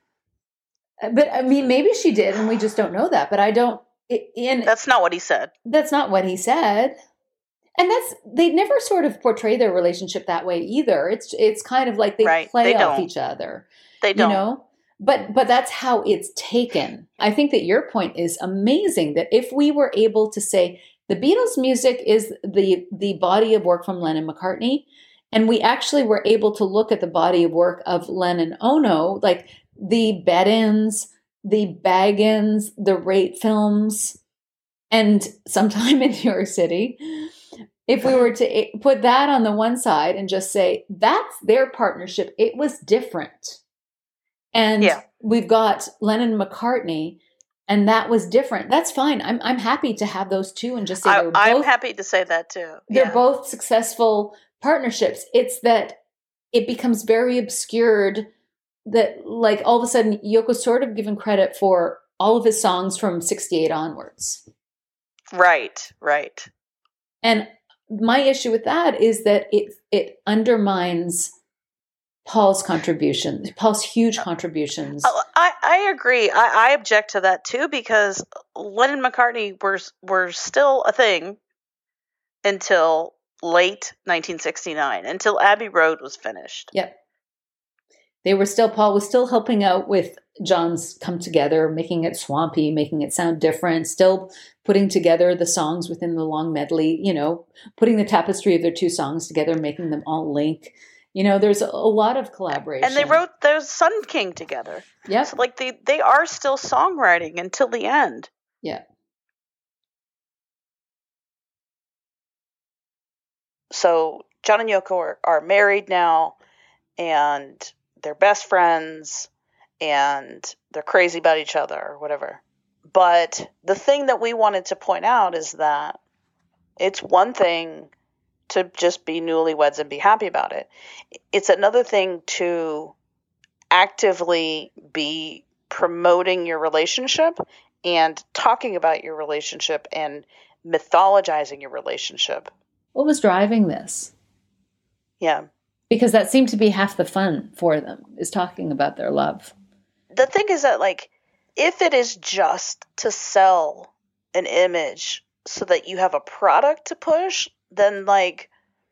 But I mean, maybe she did, and we just don't know that. But I don't. In that's not what he said. That's not what he said. And that's, they never sort of portray their relationship that way either. It's it's kind of like they right. play they off don't. each other. They don't. You know? But but that's how it's taken. I think that your point is amazing, that if we were able to say the Beatles music is the the body of work from Lennon-McCartney, and we actually were able to look at the body of work of Lennon-Ono, like the bed-ins, the bag-ins, the rape films, and Sometime in New York City. If we were to put that on the one side and just say, that's their partnership, it was different. And yeah. we've got Lennon-McCartney, and that was different. That's fine. I'm I'm happy to have those two and just say they're I, both. I'm happy to say that too. They're yeah. both successful partnerships. It's that it becomes very obscured that, like, all of a sudden Yoko's sort of given credit for all of his songs from sixty-eight onwards. Right, right. And my issue with that is that it it undermines Paul's contribution, Paul's huge contributions. I, I agree. I, I object to that too, because Lennon and McCartney were were still a thing. until late nineteen sixty-nine, until Abbey Road was finished. Yep. They were still, Paul was still helping out with John's Come Together, making it swampy, making it sound different, still putting together the songs within the long medley, you know, putting the tapestry of their two songs together, making them all link. You know, there's a lot of collaboration. And they wrote their Sun King together. Yeah. So, like, they, they are still songwriting until the end. Yeah. So John and Yoko are, are married now, and they're best friends, and they're crazy about each other or whatever. But the thing that we wanted to point out is that it's one thing to just be newlyweds and be happy about it. It's another thing to actively be promoting your relationship and talking about your relationship and mythologizing your relationship. What was driving this? Yeah. Because that seemed to be half the fun for them, is talking about their love. The thing is that, like, if it is just to sell an image so that you have a product to push, then, like,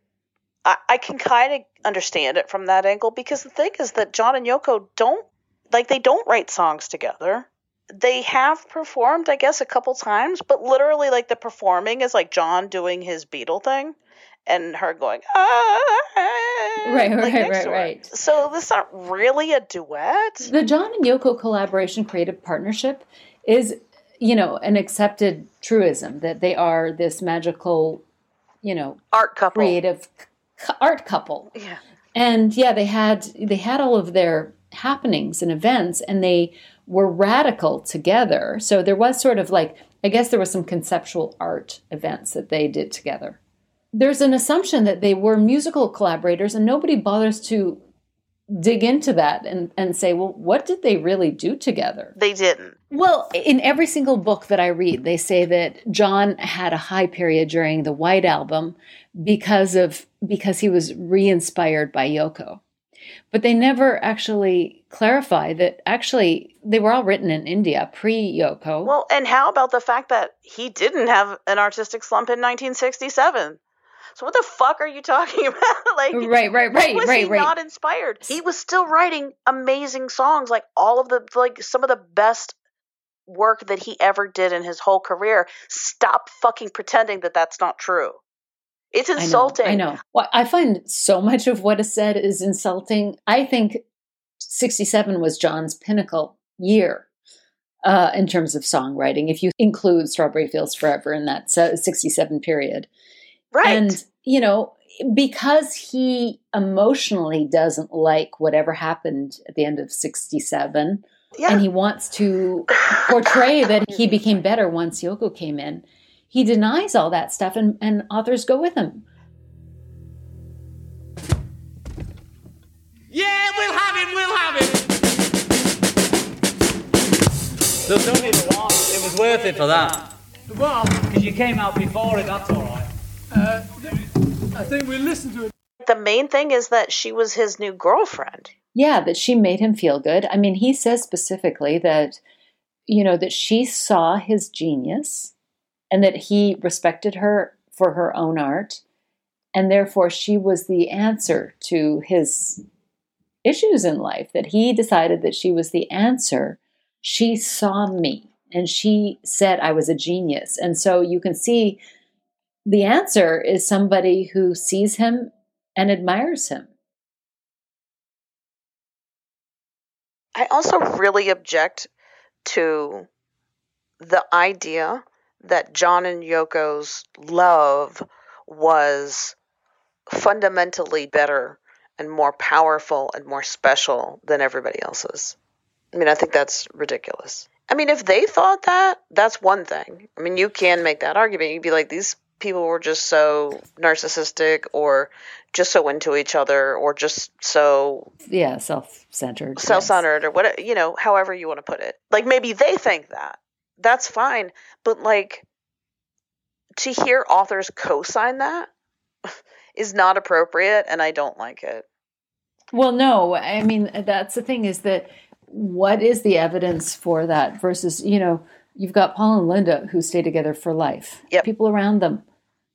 I, I can kind of understand it from that angle, because the thing is that John and Yoko don't, like, they don't write songs together. They have performed, I guess, a couple times, but literally, like, the performing is, like, John doing his Beatle thing and her going, ah, right, like, right, right, right. So this is not really a duet. The John and Yoko collaboration creative partnership is, you know, an accepted truism that they are this magical, you know, art couple, creative c- art couple. Yeah. And yeah, they had they had all of their happenings and events, and they were radical together. So there was sort of like, I guess there was some conceptual art events that they did together. There's an assumption that they were musical collaborators, and nobody bothers to dig into that and, and say, well, what did they really do together? They didn't. Well, in every single book that I read, they say that John had a high period during the White Album because of because he was re-inspired by Yoko. But they never actually clarify that actually they were all written in India, pre-Yoko. Well, and how about the fact that he didn't have an artistic slump in nineteen sixty-seven? So what the fuck are you talking about? Like, right, right, right, was right, he right. not inspired? He was still writing amazing songs, like all of the, like some of the best work that he ever did in his whole career. Stop fucking pretending that that's not true. It's insulting. I know. I know. Well, I find so much of what is said is insulting. I think sixty-seven was John's pinnacle year uh, in terms of songwriting, if you include Strawberry Fields Forever in that sixty-seven period. Right. And, you know, because he emotionally doesn't like whatever happened at the end of sixty-seven, yeah. and he wants to portray that he became better once Yoko came in, he denies all that stuff, and, and authors go with him. Yeah, we'll have it, we'll have it. Look, don't need the one. It was worth it for that. Well, because you came out before it, that's all right. Uh, I think we listened to it. The main thing is that she was his new girlfriend. Yeah, that she made him feel good. I mean, he says specifically that, you know, that she saw his genius and that he respected her for her own art. And therefore, she was the answer to his issues in life, that he decided that she was the answer. She saw me and she said I was a genius. And so you can see the answer is somebody who sees him and admires him. I also really object to the idea that John and Yoko's love was fundamentally better and more powerful and more special than everybody else's. I mean, I think that's ridiculous. I mean, if they thought that, that's one thing. I mean, you can make that argument. You'd be like, these people were just so narcissistic or just so into each other or just so... Yeah, self-centered. Self-centered yes. or whatever, you know, however you want to put it. Like, maybe they think that. That's fine. But, like, to hear authors co-sign that is not appropriate, and I don't like it. Well, no. I mean, that's the thing is that what is the evidence for that versus, you know, you've got Paul and Linda who stay together for life. Yep. People around them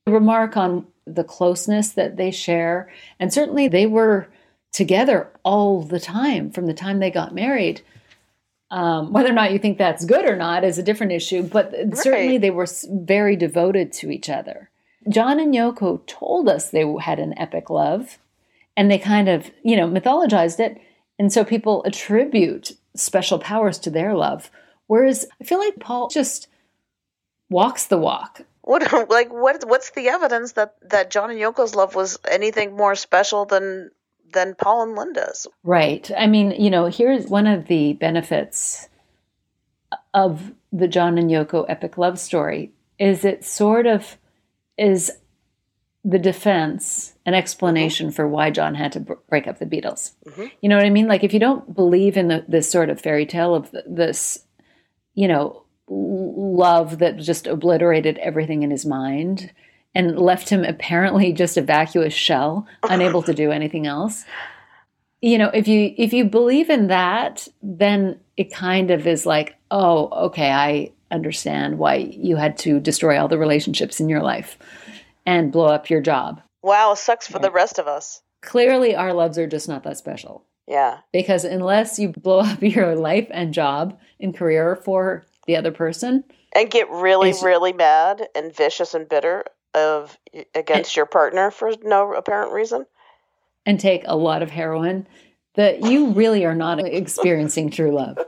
remark on the closeness that they share. And certainly they were together all the time from the time they got married. Um, whether or not you think that's good or not is a different issue, but right. certainly they were very devoted to each other. John and Yoko told us they had an epic love, and they kind of, you know, mythologized it. And so people attribute special powers to their love. Whereas I feel like Paul just walks the walk. What, like, what, what's the evidence that, that John and Yoko's love was anything more special than than Paul and Linda's? Right. I mean, you know, here's one of the benefits of the John and Yoko epic love story is it sort of is the defense, an explanation mm-hmm. for why John had to b- break up the Beatles. Mm-hmm. You know what I mean? Like, if you don't believe in the, this sort of fairy tale of the, this, you know, love that just obliterated everything in his mind and left him apparently just a vacuous shell, unable to do anything else. You know, if you if you believe in that, then it kind of is like, oh, okay, I understand why you had to destroy all the relationships in your life and blow up your job. Wow, sucks for the rest of us. Clearly, our loves are just not that special. Yeah. Because unless you blow up your life and job and career for the other person. And get really, really mad and vicious and bitter of against and, your partner for no apparent reason. And take a lot of heroin, that you really are not experiencing true love.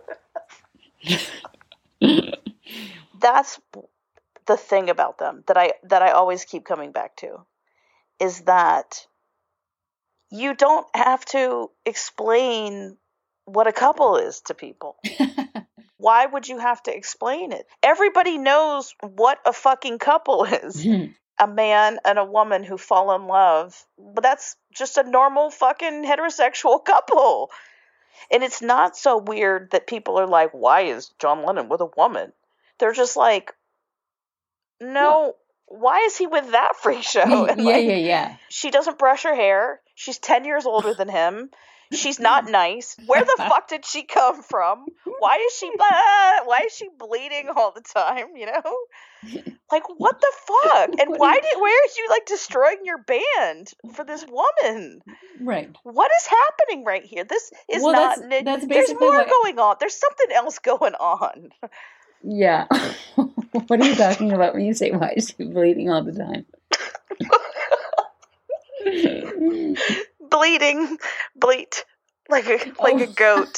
That's the thing about them that I that I always keep coming back to, is that you don't have to explain what a couple is to people. Why would you have to explain it? Everybody knows what a fucking couple is. Mm-hmm. A man and a woman who fall in love. But that's just a normal fucking heterosexual couple. And it's not so weird that people are like, why is John Lennon with a woman? They're just like, no, what? Why is he with that freak show? And yeah, like, yeah, yeah. She doesn't brush her hair. She's ten years older than him. She's not nice. Where the fuck did she come from? Why is she uh, why is she bleeding all the time, you know? Like, what the fuck? And why did where is you like destroying your band for this woman? Right. What is happening right here? This is well, not that's, that's there's more what... going on. There's something else going on. Yeah. What are you talking about when you say why is she bleeding all the time? Bleeding, bleat, like a like oh. a goat.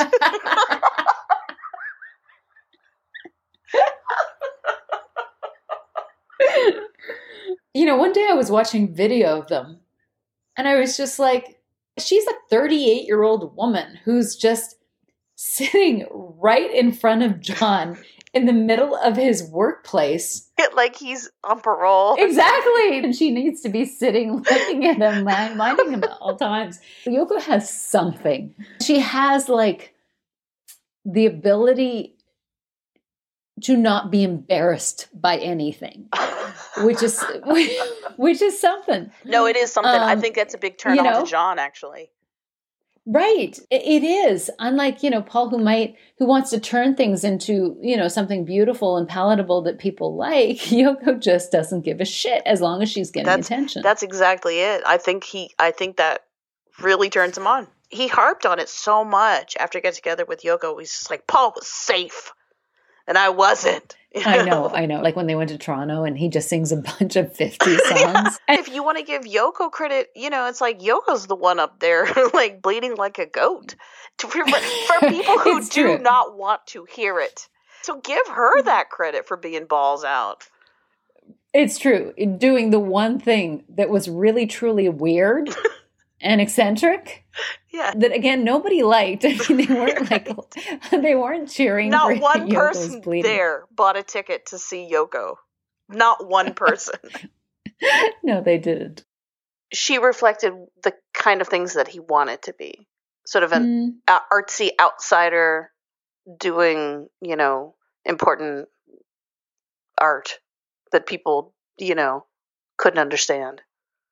You know, one day I was watching video of them, and I was just like, she's a thirty-eight-year-old woman who's just sitting right in front of John in the middle of his workplace. Like he's on parole. Exactly. And she needs to be sitting, looking at him, minding him at all times. Yoko has something. She has like the ability to not be embarrassed by anything, which is which is something. No, it is something. Um, I think that's a big turn on know? to John, actually. Right. It is. Unlike, you know, Paul, who might, who wants to turn things into, you know, something beautiful and palatable that people like, Yoko just doesn't give a shit as long as she's getting that's, attention. That's exactly it. I think he, I think that really turns him on. He harped on it so much after he got together with Yoko. He's just like, Paul was safe and I wasn't. You know? I know, I know. Like when they went to Toronto and he just sings a bunch of fifties songs. Yeah. If you want to give Yoko credit, you know, it's like Yoko's the one up there like bleeding like a goat for, for, for people who do true. not want to hear it. So give her that credit for being balls out. It's true. Doing the one thing that was really, truly weird and eccentric. Yeah. That again, nobody liked. I mean, they weren't like, they weren't cheering. Not for one Yoko's person bleeding. there bought a ticket to see Yoko. Not one person. No, they didn't. She reflected the kind of things that he wanted to be. Sort of an mm. artsy outsider doing, you know, important art that people, you know, couldn't understand.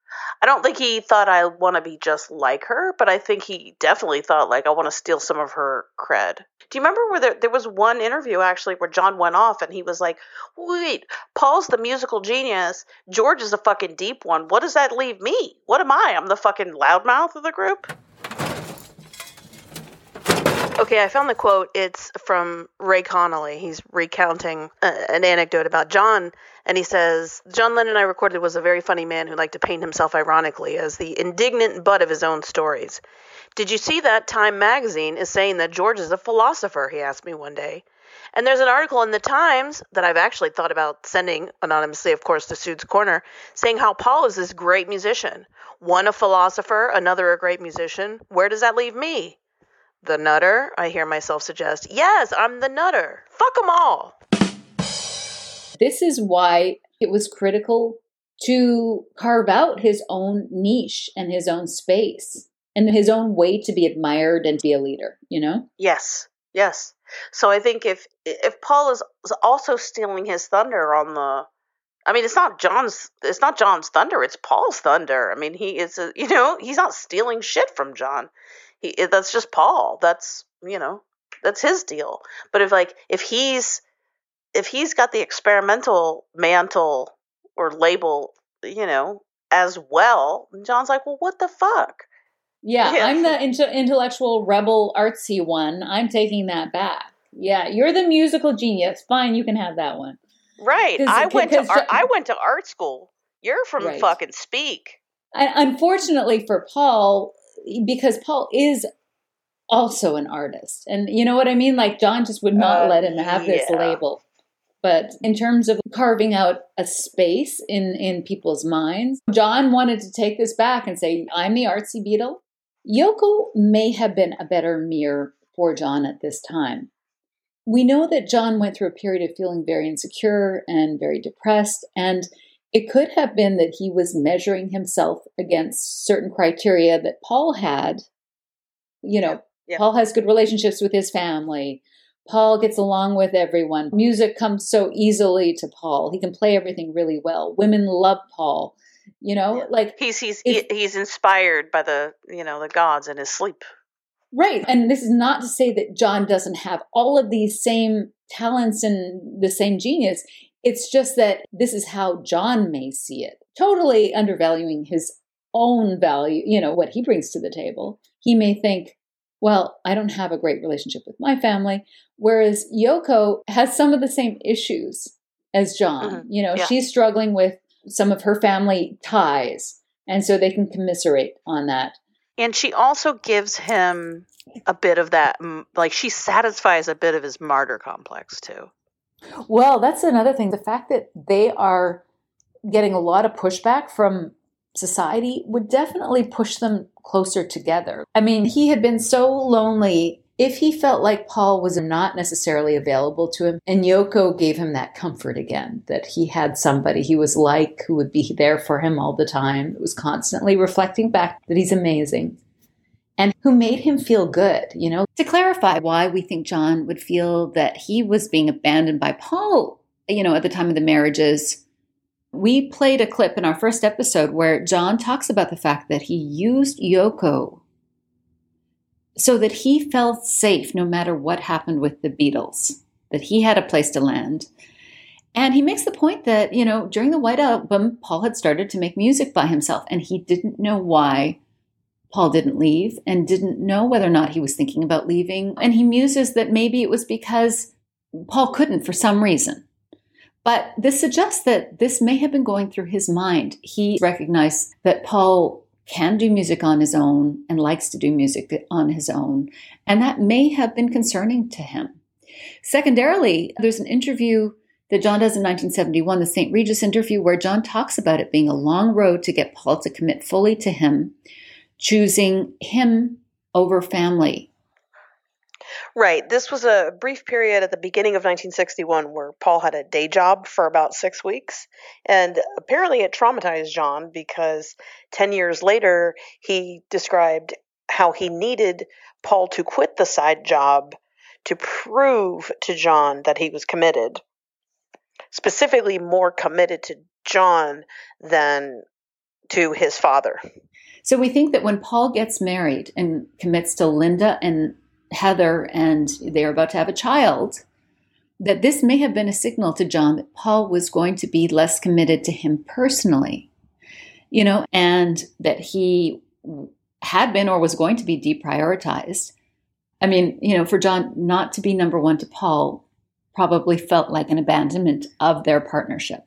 I don't think he thought I want to be just like her, but I think he definitely thought, like, I want to steal some of her cred. Do you remember where there, there was one interview, actually, where John went off and he was like, wait, Paul's the musical genius. George is the fucking deep one. What does that leave me? What am I? I'm the fucking loudmouth of the group? Okay, I found the quote. It's from Ray Connolly. He's recounting uh, an anecdote about John, and he says, John Lennon, I recorded, was a very funny man who liked to paint himself ironically as the indignant butt of his own stories. Did you see that Time magazine is saying that George is a philosopher, he asked me one day. And there's an article in the Times that I've actually thought about sending anonymously, of course, to Sude's Corner, saying how Paul is this great musician. One a philosopher, another a great musician. Where does that leave me? The nutter, I hear myself suggest. Yes, I'm the nutter. Fuck them all. This is why it was critical to carve out his own niche and his own space and his own way to be admired and be a leader, you know? Yes, yes. So I think if if Paul is also stealing his thunder on the, I mean, it's not John's, it's not John's thunder, it's Paul's thunder. I mean, he is, a, you know, he's not stealing shit from John. He, that's just Paul. That's, you know, that's his deal. But if like, if he's, if he's got the experimental mantle or label, you know, as well, John's like, well, what the fuck? Yeah, Yeah. I'm the int- intellectual rebel artsy one. I'm taking that back. Yeah, you're the musical genius. Fine, you can have that one. Right. 'Cause- I went to 'cause art, Jo- I went to art school. You're from Right. fucking Speak. I, unfortunately for Paul, because Paul is also an artist. And you know what I mean? Like John just would not Uh, let him have this yeah. label. But in terms of carving out a space in, in people's minds, John wanted to take this back and say, I'm the artsy Beatle. Yoko may have been a better mirror for John at this time. We know that John went through a period of feeling very insecure and very depressed, and it could have been that he was measuring himself against certain criteria that Paul had. You know, Yeah. Paul has good relationships with his family. Paul gets along with everyone. Music comes so easily to Paul. He can play everything really well. Women love Paul. You know, Yeah. like He's he's If- he, he's inspired by the, you know, the gods in his sleep. right. And this is not to say that John doesn't have all of these same talents and the same genius. It's just that this is how John may see it, totally undervaluing his own value, you know, what he brings to the table. He may think, well, I don't have a great relationship with my family, whereas Yoko has some of the same issues as John. Mhm. You know, Yeah. she's struggling with some of her family ties, and so they can commiserate on that. And she also gives him a bit of that, mm, like she satisfies a bit of his martyr complex too. Well, that's another thing. The fact that they are getting a lot of pushback from society would definitely push them closer together. I mean, he had been so lonely. If he felt like Paul was not necessarily available to him, and Yoko gave him that comfort again, that he had somebody he was like who would be there for him all the time, it was constantly reflecting back that he's amazing, and who made him feel good, you know. To clarify why we think John would feel that he was being abandoned by Paul, you know, at the time of the marriages, we played a clip in our first episode where John talks about the fact that he used Yoko so that he felt safe no matter what happened with the Beatles, that he had a place to land. And he makes the point that, you know, during the White Album, Paul had started to make music by himself, and he didn't know why Paul didn't leave and didn't know whether or not he was thinking about leaving. And he muses that maybe it was because Paul couldn't for some reason. But this suggests that this may have been going through his mind. He recognized that Paul can do music on his own and likes to do music on his own. And that may have been concerning to him. Secondarily, there's an interview that John does in nineteen seventy-one, the Saint Regis interview, where John talks about it being a long road to get Paul to commit fully to him, choosing him over family. Right. This was a brief period at the beginning of nineteen sixty-one where Paul had a day job for about six weeks. And apparently it traumatized John because ten years later, he described how he needed Paul to quit the side job to prove to John that he was committed. Specifically more committed to John than to his father. So we think that when Paul gets married and commits to Linda and Heather and they're about to have a child, that this may have been a signal to John that Paul was going to be less committed to him personally, you know, and that he had been or was going to be deprioritized. I mean, you know, for John not to be number one to Paul probably felt like an abandonment of their partnership.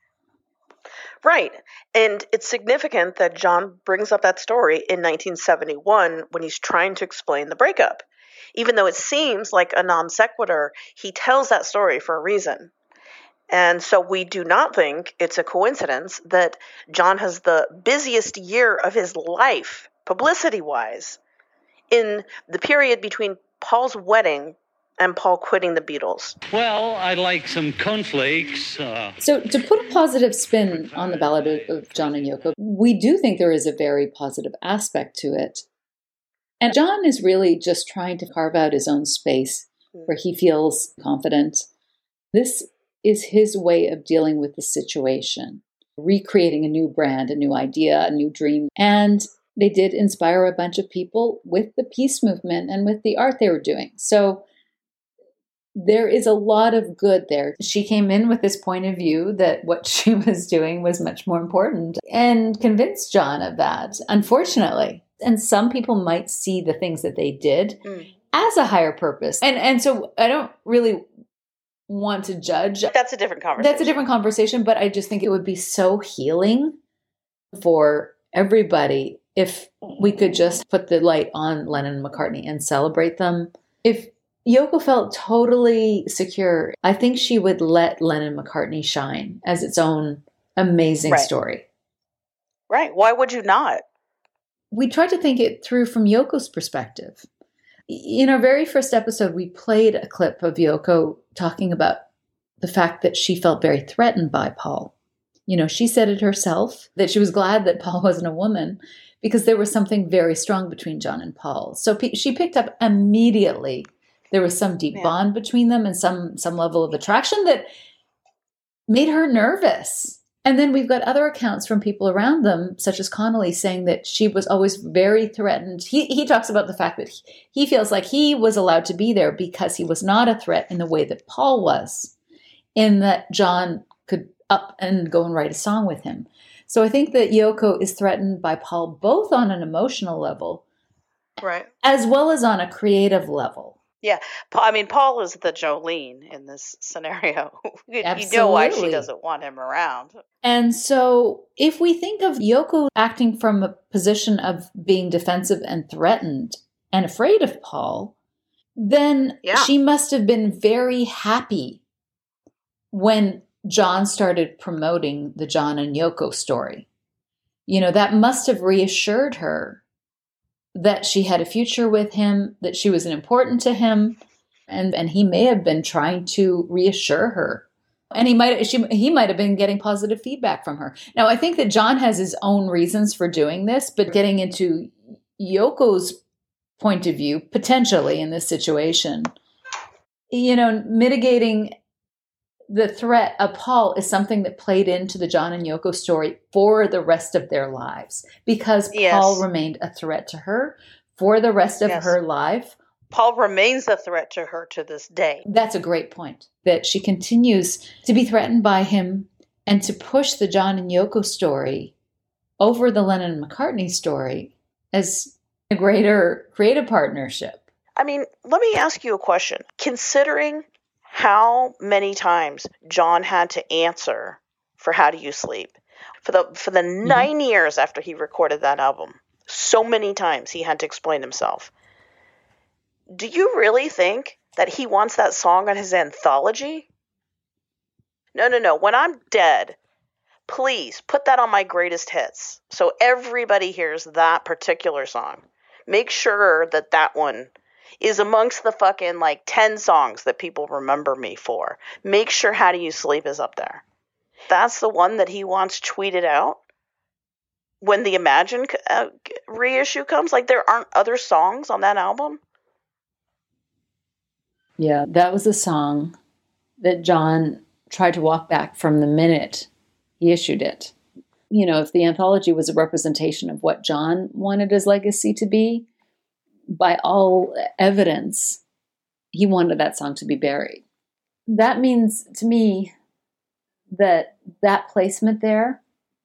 Right. And it's significant that John brings up that story in nineteen seventy-one when he's trying to explain the breakup. Even though it seems like a non sequitur, he tells that story for a reason. And so we do not think it's a coincidence that John has the busiest year of his life, publicity-wise, in the period between Paul's wedding and Paul quitting the Beatles. Well, I'd like some cornflakes. Uh... So to put a positive spin on the ballad of John and Yoko, we do think there is a very positive aspect to it. And John is really just trying to carve out his own space where he feels confident. This is his way of dealing with the situation, recreating a new brand, a new idea, a new dream. And they did inspire a bunch of people with the peace movement and with the art they were doing. So there is a lot of good there. She came in with this point of view that what she was doing was much more important and convinced John of that, unfortunately. And some people might see the things that they did mm. as a higher purpose. And and so I don't really want to judge. That's a different conversation. That's a different conversation, but I just think it would be so healing for everybody if we could just put the light on Lennon and McCartney and celebrate them. If Yoko felt totally secure, I think she would let Lennon and McCartney shine as its own amazing right. story. Right. Why would you not? We tried to think it through from Yoko's perspective. In our very first episode, we played a clip of Yoko talking about the fact that she felt very threatened by Paul. You know, she said it herself, that she was glad that Paul wasn't a woman because there was something very strong between John and Paul. So p- she picked up immediately there was some deep yeah. bond between them and some some level of attraction that made her nervous. And then we've got other accounts from people around them, such as Connolly, saying that she was always very threatened. He he talks about the fact that he, he feels like he was allowed to be there because he was not a threat in the way that Paul was, in that John could up and go and write a song with him. So I think that Yoko is threatened by Paul both on an emotional level, right, as well as on a creative level. Yeah, I mean, Paul is the Jolene in this scenario. you, you know why she doesn't want him around. And so if we think of Yoko acting from a position of being defensive and threatened and afraid of Paul, then yeah. she must have been very happy when John started promoting the John and Yoko story. You know, that must have reassured her that she had a future with him, that she was important to him, and, and he may have been trying to reassure her. And he might she, he might have been getting positive feedback from her. Now, I think that John has his own reasons for doing this, but getting into Yoko's point of view, potentially in this situation, you know, mitigating the threat of Paul is something that played into the John and Yoko story for the rest of their lives, because yes. Paul remained a threat to her for the rest of yes. her life. Paul remains a threat to her to this day. That's a great point, that she continues to be threatened by him and to push the John and Yoko story over the Lennon and McCartney story as a greater creative partnership. I mean, let me ask you a question. Considering how many times John had to answer for How Do You Sleep for the for the mm-hmm. nine years after he recorded that album, so many times he had to explain himself. Do you really think that he wants that song on his anthology? No, no, no. When I'm dead, please put that on my greatest hits so everybody hears that particular song. Make sure that that one is amongst the fucking like ten songs that people remember me for. Make sure How Do You Sleep is up there. That's the one that he wants tweeted out when the Imagine uh, reissue comes. Like, there aren't other songs on that album. Yeah, that was a song that John tried to walk back from the minute he issued it. you know, if the anthology was a representation of what John wanted his legacy to be, by all evidence, he wanted that song to be buried. That means to me that that placement there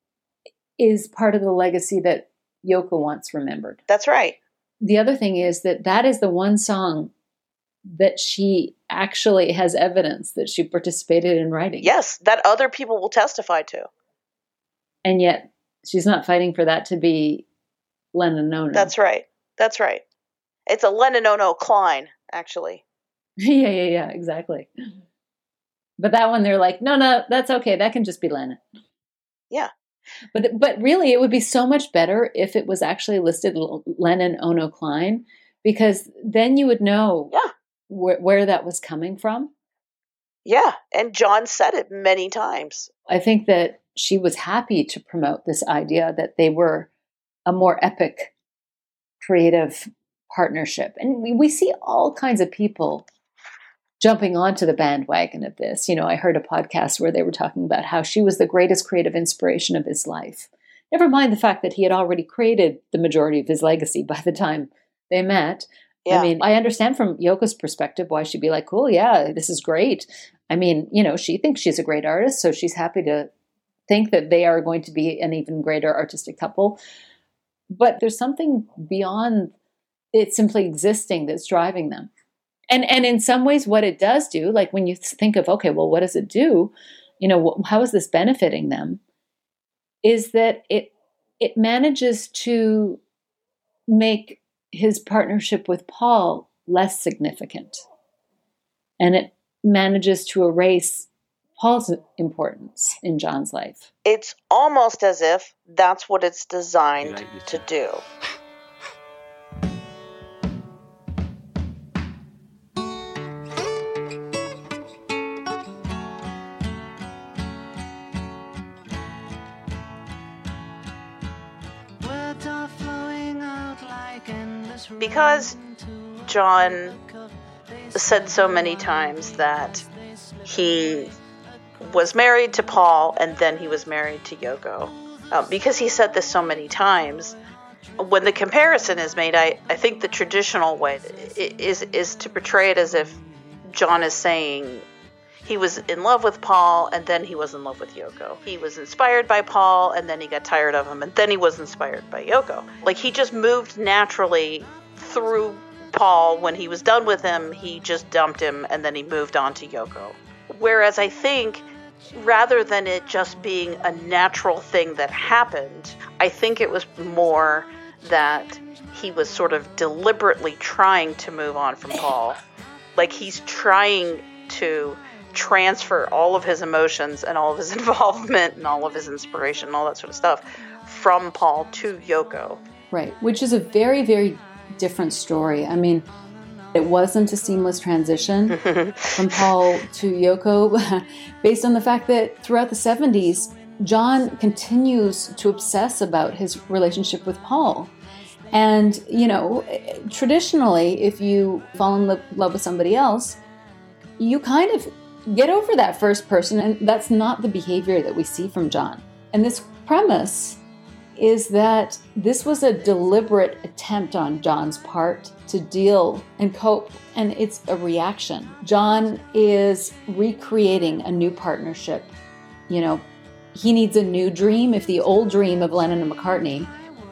is part of the legacy that Yoko wants remembered. That's right. The other thing is that that is the one song that she actually has evidence that she participated in writing. Yes, that other people will testify to. And yet she's not fighting for that to be Lennon Ono. That's right. That's right. It's a Lennon Ono Klein, actually. yeah, yeah, yeah, exactly. But that one, they're like, no, no, that's okay. That can just be Lennon. Yeah. But but really, it would be so much better if it was actually listed Lennon Ono Klein, because then you would know yeah. wh- where that was coming from. Yeah, and John said it many times. I think that she was happy to promote this idea that they were a more epic, creative partnership. And we, we see all kinds of people jumping onto the bandwagon of this. You know, I heard a podcast where they were talking about how she was the greatest creative inspiration of his life. Never mind the fact that he had already created the majority of his legacy by the time they met. Yeah. I mean, I understand from Yoko's perspective why she'd be like, cool, yeah, this is great. I mean, you know, she thinks she's a great artist, so she's happy to think that they are going to be an even greater artistic couple. But there's something beyond it simply existing that's driving them. And and in some ways, what it does do, like when you think of, okay, well, what does it do? You know, how is this benefiting them? Is that it it manages to make his partnership with Paul less significant. And it manages to erase Paul's importance in John's life. It's almost as if that's what it's designed to do. Because John said so many times that he was married to Paul and then he was married to Yoko. Um, because he said this so many times, when the comparison is made, I, I think the traditional way is, is to portray it as if John is saying he was in love with Paul and then he was in love with Yoko. He was inspired by Paul and then he got tired of him and then he was inspired by Yoko. Like he just moved naturally through Paul. When he was done with him, he just dumped him and then he moved on to Yoko. Whereas I think rather than it just being a natural thing that happened, I think it was more that he was sort of deliberately trying to move on from Paul. Like he's trying to transfer all of his emotions and all of his involvement and all of his inspiration and all that sort of stuff from Paul to Yoko. Right, which is a very, very different story. I mean, it wasn't a seamless transition from Paul to Yoko based on the fact that throughout the seventies, John continues to obsess about his relationship with Paul. And, you know, traditionally, if you fall in love with somebody else, you kind of get over that first person, and that's not the behavior that we see from John. And this premise is that this was a deliberate attempt on John's part to deal and cope, and it's a reaction. John is recreating a new partnership. You know, he needs a new dream. If the old dream of Lennon and McCartney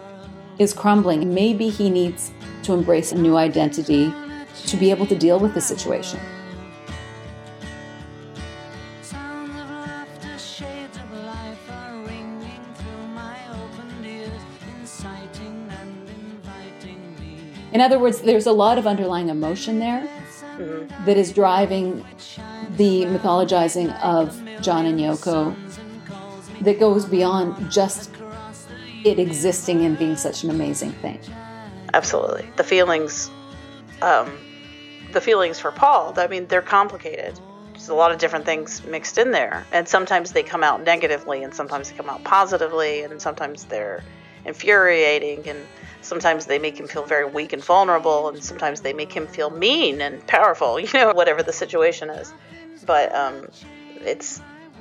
is crumbling, maybe he needs to embrace a new identity to be able to deal with the situation. In other words, there's a lot of underlying emotion there mm-hmm. that is driving the mythologizing of John and Yoko that goes beyond just it existing and being such an amazing thing. Absolutely. The feelings, um, the feelings for Paul, I mean, they're complicated. There's a lot of different things mixed in there. And sometimes they come out negatively and sometimes they come out positively and sometimes they're infuriating and sometimes they make him feel very weak and vulnerable, and sometimes they make him feel mean and powerful, you know, whatever the situation is. But um, it's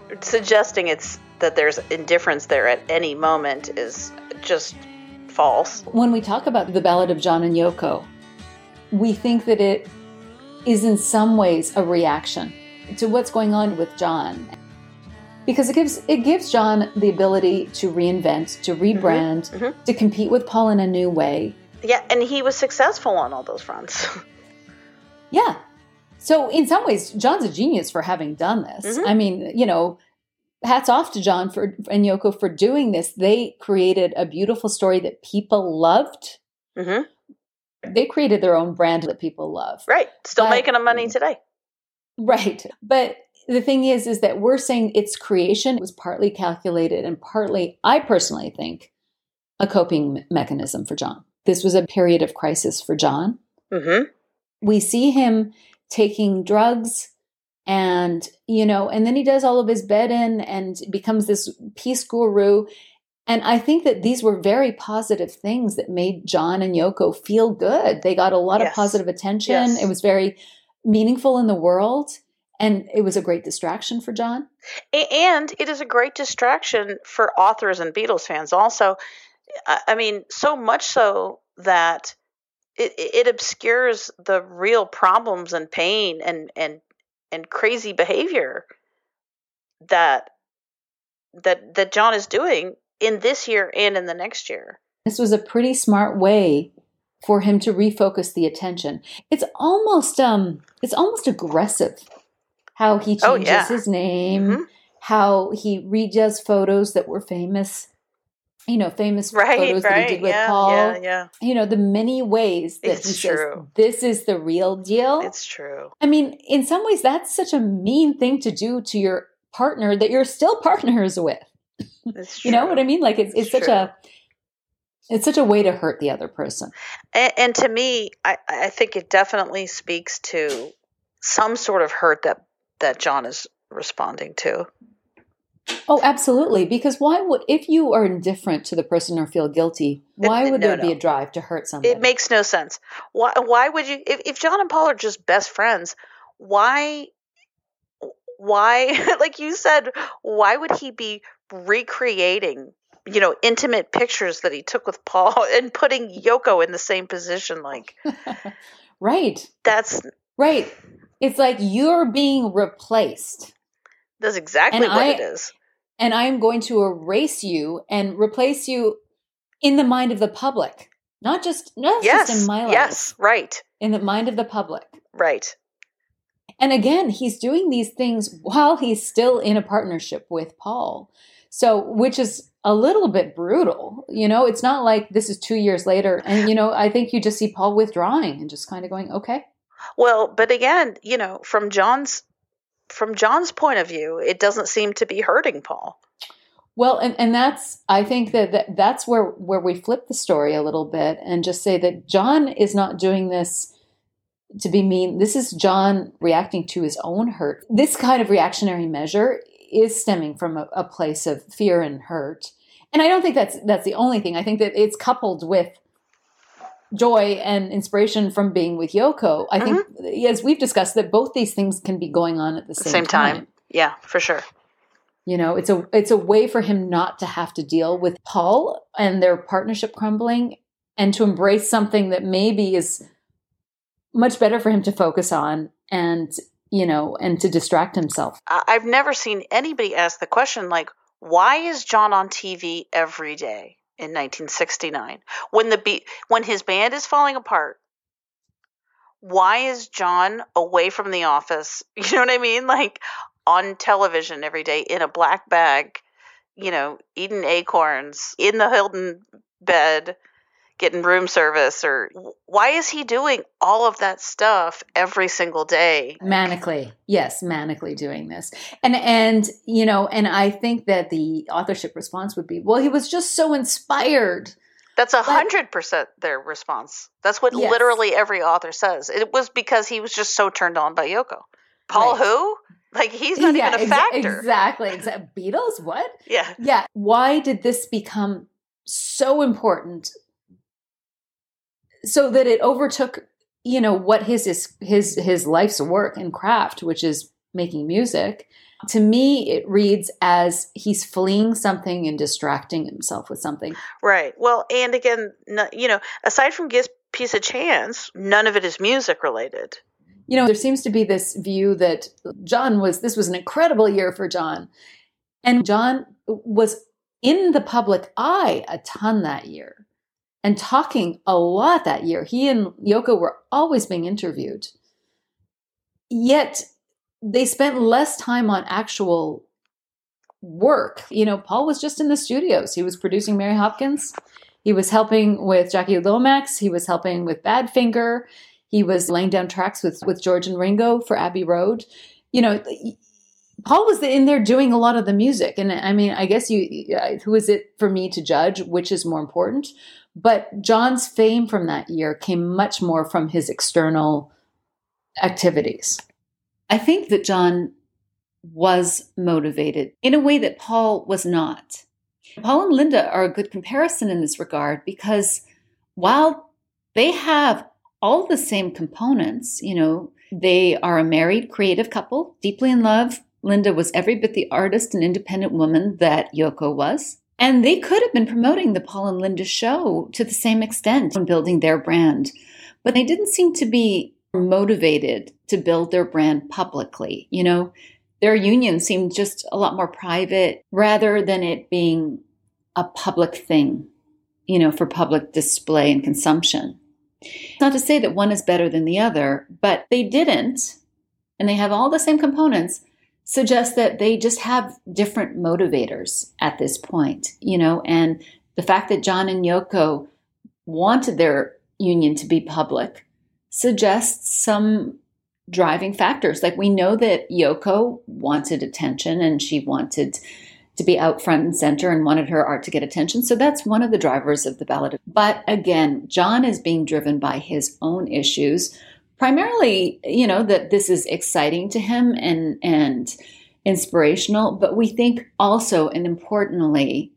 Suggesting it's that there's indifference there at any moment is just false. When we talk about the Ballad of John and Yoko, we think that it is in some ways a reaction to what's going on with John. Because it gives it gives John the ability to reinvent, to rebrand, Mm-hmm. Mm-hmm. to compete with Paul in a new way. Yeah, and he was successful on all those fronts. Yeah. So in some ways, John's a genius for having done this. Mm-hmm. I mean, you know, hats off to John for and Yoko for doing this. They created a beautiful story that people loved. Mm-hmm. They created their own brand that people love. Right. Still But- making them money today. Right. But the thing is, is that we're saying its creation was partly calculated and partly, I personally think, a coping me- mechanism for John. This was a period of crisis for John. Mm-hmm. We see him taking drugs and, you know, and then he does all of his bed in and becomes this peace guru. And I think that these were very positive things that made John and Yoko feel good. They got a lot Yes. of positive attention. Yes. It was very meaningful in the world. And it was a great distraction for John. A- And it is a great distraction for authors and Beatles fans also. I I mean, so much so that it, it obscures the real problems and pain and, and, and crazy behavior that, that, that John is doing in this year and in the next year. This was a pretty smart way for him to refocus the attention. It's almost um it's almost aggressive how he changes Oh, yeah. his name, Mhm. how he redoes photos that were famous, you know, famous Right, photos that he right. did with Yeah, Paul. yeah, yeah. You know, the many ways that It's he says, true. this is the real deal. It's true. I mean, in some ways, that's such a mean thing to do to your partner that you're still partners with. It's You know true. what I mean? Like it's, it's It's such true. a, it's such a way to hurt the other person. And, and to me, I, I think it definitely speaks to some sort of hurt that, that John is responding to. Oh, absolutely. Because why would, if you are indifferent to the person or feel guilty, why It- would no, there be no. a drive to hurt somebody? It makes no sense. Why? Why would you? If, if John and Paul are just best friends, why? Why, like you said, why would he be recreating, you know, intimate pictures that he took with Paul and putting Yoko in the same position? Like Right. that's Right. It's like you're being replaced. that's exactly And what I- it is. And I'm going to erase you and replace you in the mind of the public. Not just not Yes. just in my life. Yes. Right. In the mind of the public. Right. And again, he's doing these things while he's still in a partnership with Paul. So, which is a little bit brutal. You know, it's not like this is two years later. And, you know, I think you just see Paul withdrawing and just kind of going, okay. Well, but again, you know, from John's from John's point of view, it doesn't seem to be hurting Paul. Well, and, and that's, I think that, that that's where, where we flip the story a little bit and just say that John is not doing this to be mean. This is John reacting to his own hurt. This kind of reactionary measure is stemming from a, a place of fear and hurt. And I don't think that's that's the only thing. I think that it's coupled with joy and inspiration from being with Yoko. I think, as we've discussed, that both these things can be going on at the same, Same time. Yeah, for sure. You know, it's a it's a way for him not to have to deal with Paul and their partnership crumbling, and to embrace something that maybe is much better for him to focus on, and you know, and to distract himself. I- I've never seen anybody ask the question like, why is John on T V every day in nineteen sixty-nine when the be- when his band is falling apart? Why is John away from the office? You know what I mean? Like on television every day in a black bag, you know, eating acorns in the Hilton bed, getting room service, or why is he doing all of that stuff every single day? Manically, yes, manically doing this. And, and, you know, and I think that the authorship response would be, well, he was just so inspired. That's a hundred percent their response. That's what Yes. literally every author says. It was because he was just so turned on by Yoko. Paul Right. who? Like he's not Yeah, even a ex- factor. Exactly. Exactly. Beatles? What? Yeah. Yeah. Why did this become so important so that it overtook, you know, what his his his, his life's work and craft, which is making music. To me, it reads as he's fleeing something and distracting himself with something. Right. Well, and again, no, you know, aside from Gift Piece of Chance, none of it is music related. You know, there seems to be this view that John was, this was an incredible year for John. And John was in the public eye a ton that year and talking a lot that year. He and Yoko were always being interviewed. Yet they spent less time on actual work. You know, Paul was just in the studios. He was producing Mary Hopkins. He was helping with Jackie Lomax. He was helping with Badfinger. He was laying down tracks with, with George and Ringo for Abbey Road. You know, Paul was in there doing a lot of the music. And I mean, I guess you, who is it for me to judge which is more important? But John's fame from that year came much more from his external activities. I think that John was motivated in a way that Paul was not. Paul and Linda are a good comparison in this regard because while they have all the same components, you know, they are a married creative couple, deeply in love. Linda was every bit the artist and independent woman that Yoko was. And they could have been promoting the Paul and Linda show to the same extent and building their brand. But they didn't seem to be motivated to build their brand publicly. You know, their union seemed just a lot more private rather than it being a public thing, you know, for public display and consumption. Not to say that one is better than the other, but they didn't, and they have all the same components, suggest that they just have different motivators at this point, you know, and the fact that John and Yoko wanted their union to be public suggests some driving factors. Like we know that Yoko wanted attention and she wanted to be out front and center and wanted her art to get attention. So that's one of the drivers of the ballad. But again, John is being driven by his own issues, primarily, you know, that this is exciting to him and, and inspirational. But we think also, and importantly,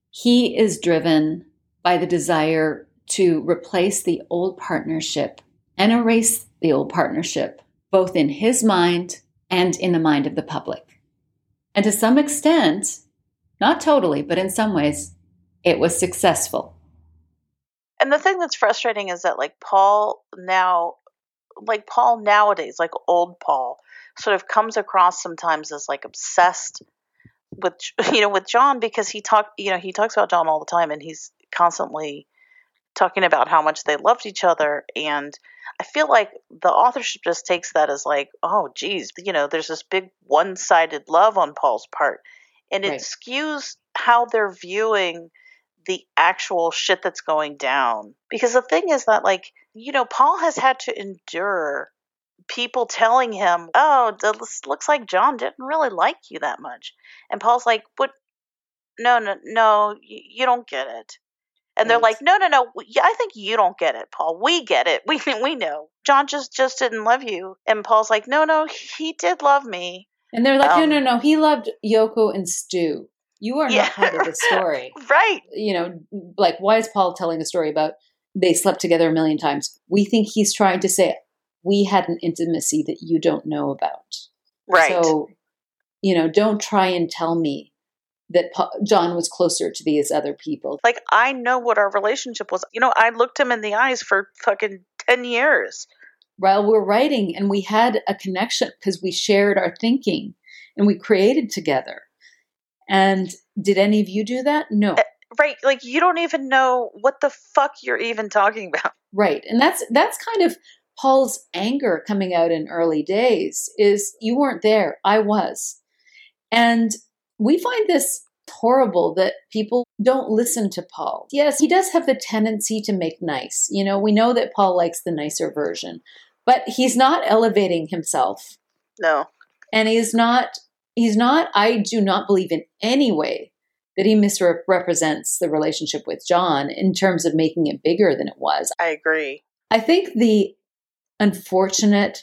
he is driven by the desire to replace the old partnership and erase the old partnership, both in his mind and in the mind of the public. And to some extent, not totally, but in some ways, it was successful. And the thing that's frustrating is that like Paul now, like Paul nowadays, like old Paul, sort of comes across sometimes as like obsessed with, you know, with John because he talk, you know, he talks about John all the time and he's constantly talking about how much they loved each other. And I feel like the authorship just takes that as like, oh, geez, you know, there's this big one-sided love on Paul's part. And it right. skews how they're viewing the actual shit that's going down. Because the thing is that, like, you know, Paul has had to endure people telling him, oh, this looks like John didn't really like you that much. And Paul's like, what? No, no, no, you don't get it. And they're like, no, no, no. Yeah, I think you don't get it, Paul. We get it. We we know. John just, just didn't love you. And Paul's like, no, no, he did love me. And they're like, um, no, no, no. He loved Yoko and Stu. You are yeah. not part of the story. Right. You know, like, why is Paul telling a story about they slept together a million times? We think he's trying to say, we had an intimacy that you don't know about. Right. So, you know, don't try and tell me that Pa- John was closer to these other people. Like, I know what our relationship was. You know, I looked him in the eyes for fucking ten years. While we're writing, and we had a connection because we shared our thinking and we created together. And did any of you do that? No. Uh, right. Like, you don't even know what the fuck you're even talking about. Right. And that's that's kind of Paul's anger coming out in early days is you weren't there. I was. And we find this horrible that people don't listen to Paul. Yes, he does have the tendency to make nice. You know, we know that Paul likes the nicer version, but he's not elevating himself. No. And he's not, he's not, I do not believe in any way that he misrepresents the relationship with John in terms of making it bigger than it was. I agree. I think the unfortunate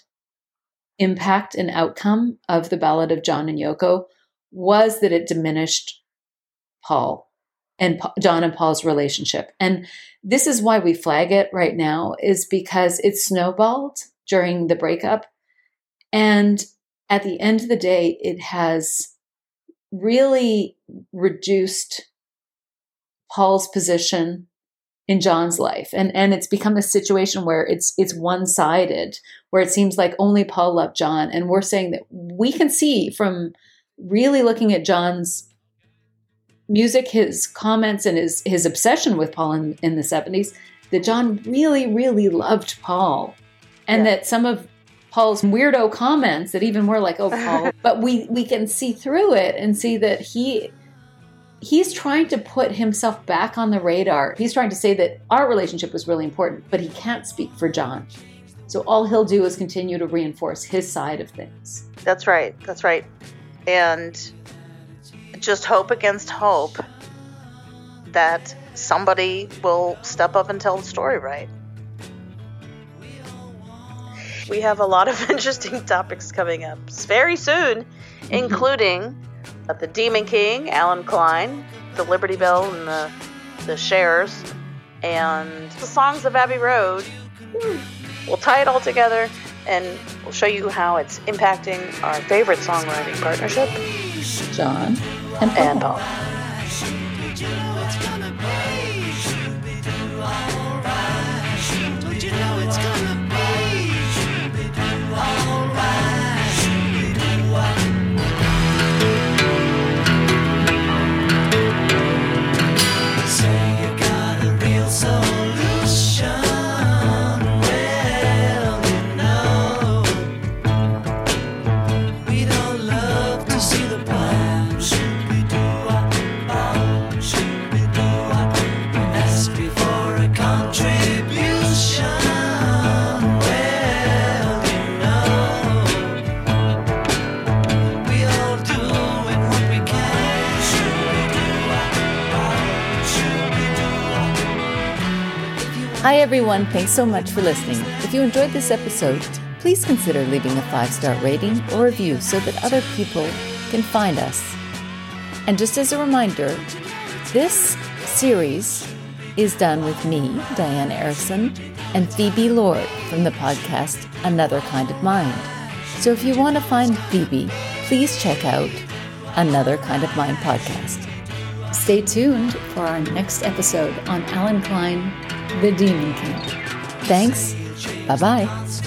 impact and outcome of the Ballad of John and Yoko was that it diminished Paul and pa- John and Paul's relationship. And this is why we flag it right now, is because it snowballed during the breakup. And at the end of the day, it has really reduced Paul's position in John's life. And, and it's become a situation where it's, it's one-sided, where it seems like only Paul loved John. And we're saying that we can see from really looking at John's music, his comments, and his, his obsession with Paul in, in the seventies, that John really, really loved Paul. And yeah. that some of Paul's weirdo comments that even were like, oh, Paul, but we, we can see through it and see that he... he's trying to put himself back on the radar. He's trying to say that our relationship was really important, but he can't speak for John. So all he'll do is continue to reinforce his side of things. That's right. That's right. And just hope against hope that somebody will step up and tell the story right. We have a lot of interesting topics coming up very soon, mm-hmm. including the Demon King, Alan Klein, the Liberty Bell and the, the Shares, and the Songs of Abbey Road. We'll tie it all together, and we'll show you how it's impacting our favorite songwriting partnership, John and Paul. And Paul. Hi everyone, thanks so much for listening. If you enjoyed this episode, please consider leaving a five-star rating or review so that other people can find us. And just as a reminder, this series is done with me, Diane Erickson, and Phoebe Lord from the podcast Another Kind of Mind. So if you want to find Phoebe, please check out Another Kind of Mind podcast. Stay tuned for our next episode on Alan Klein, the Demon King. Thanks. Bye-bye.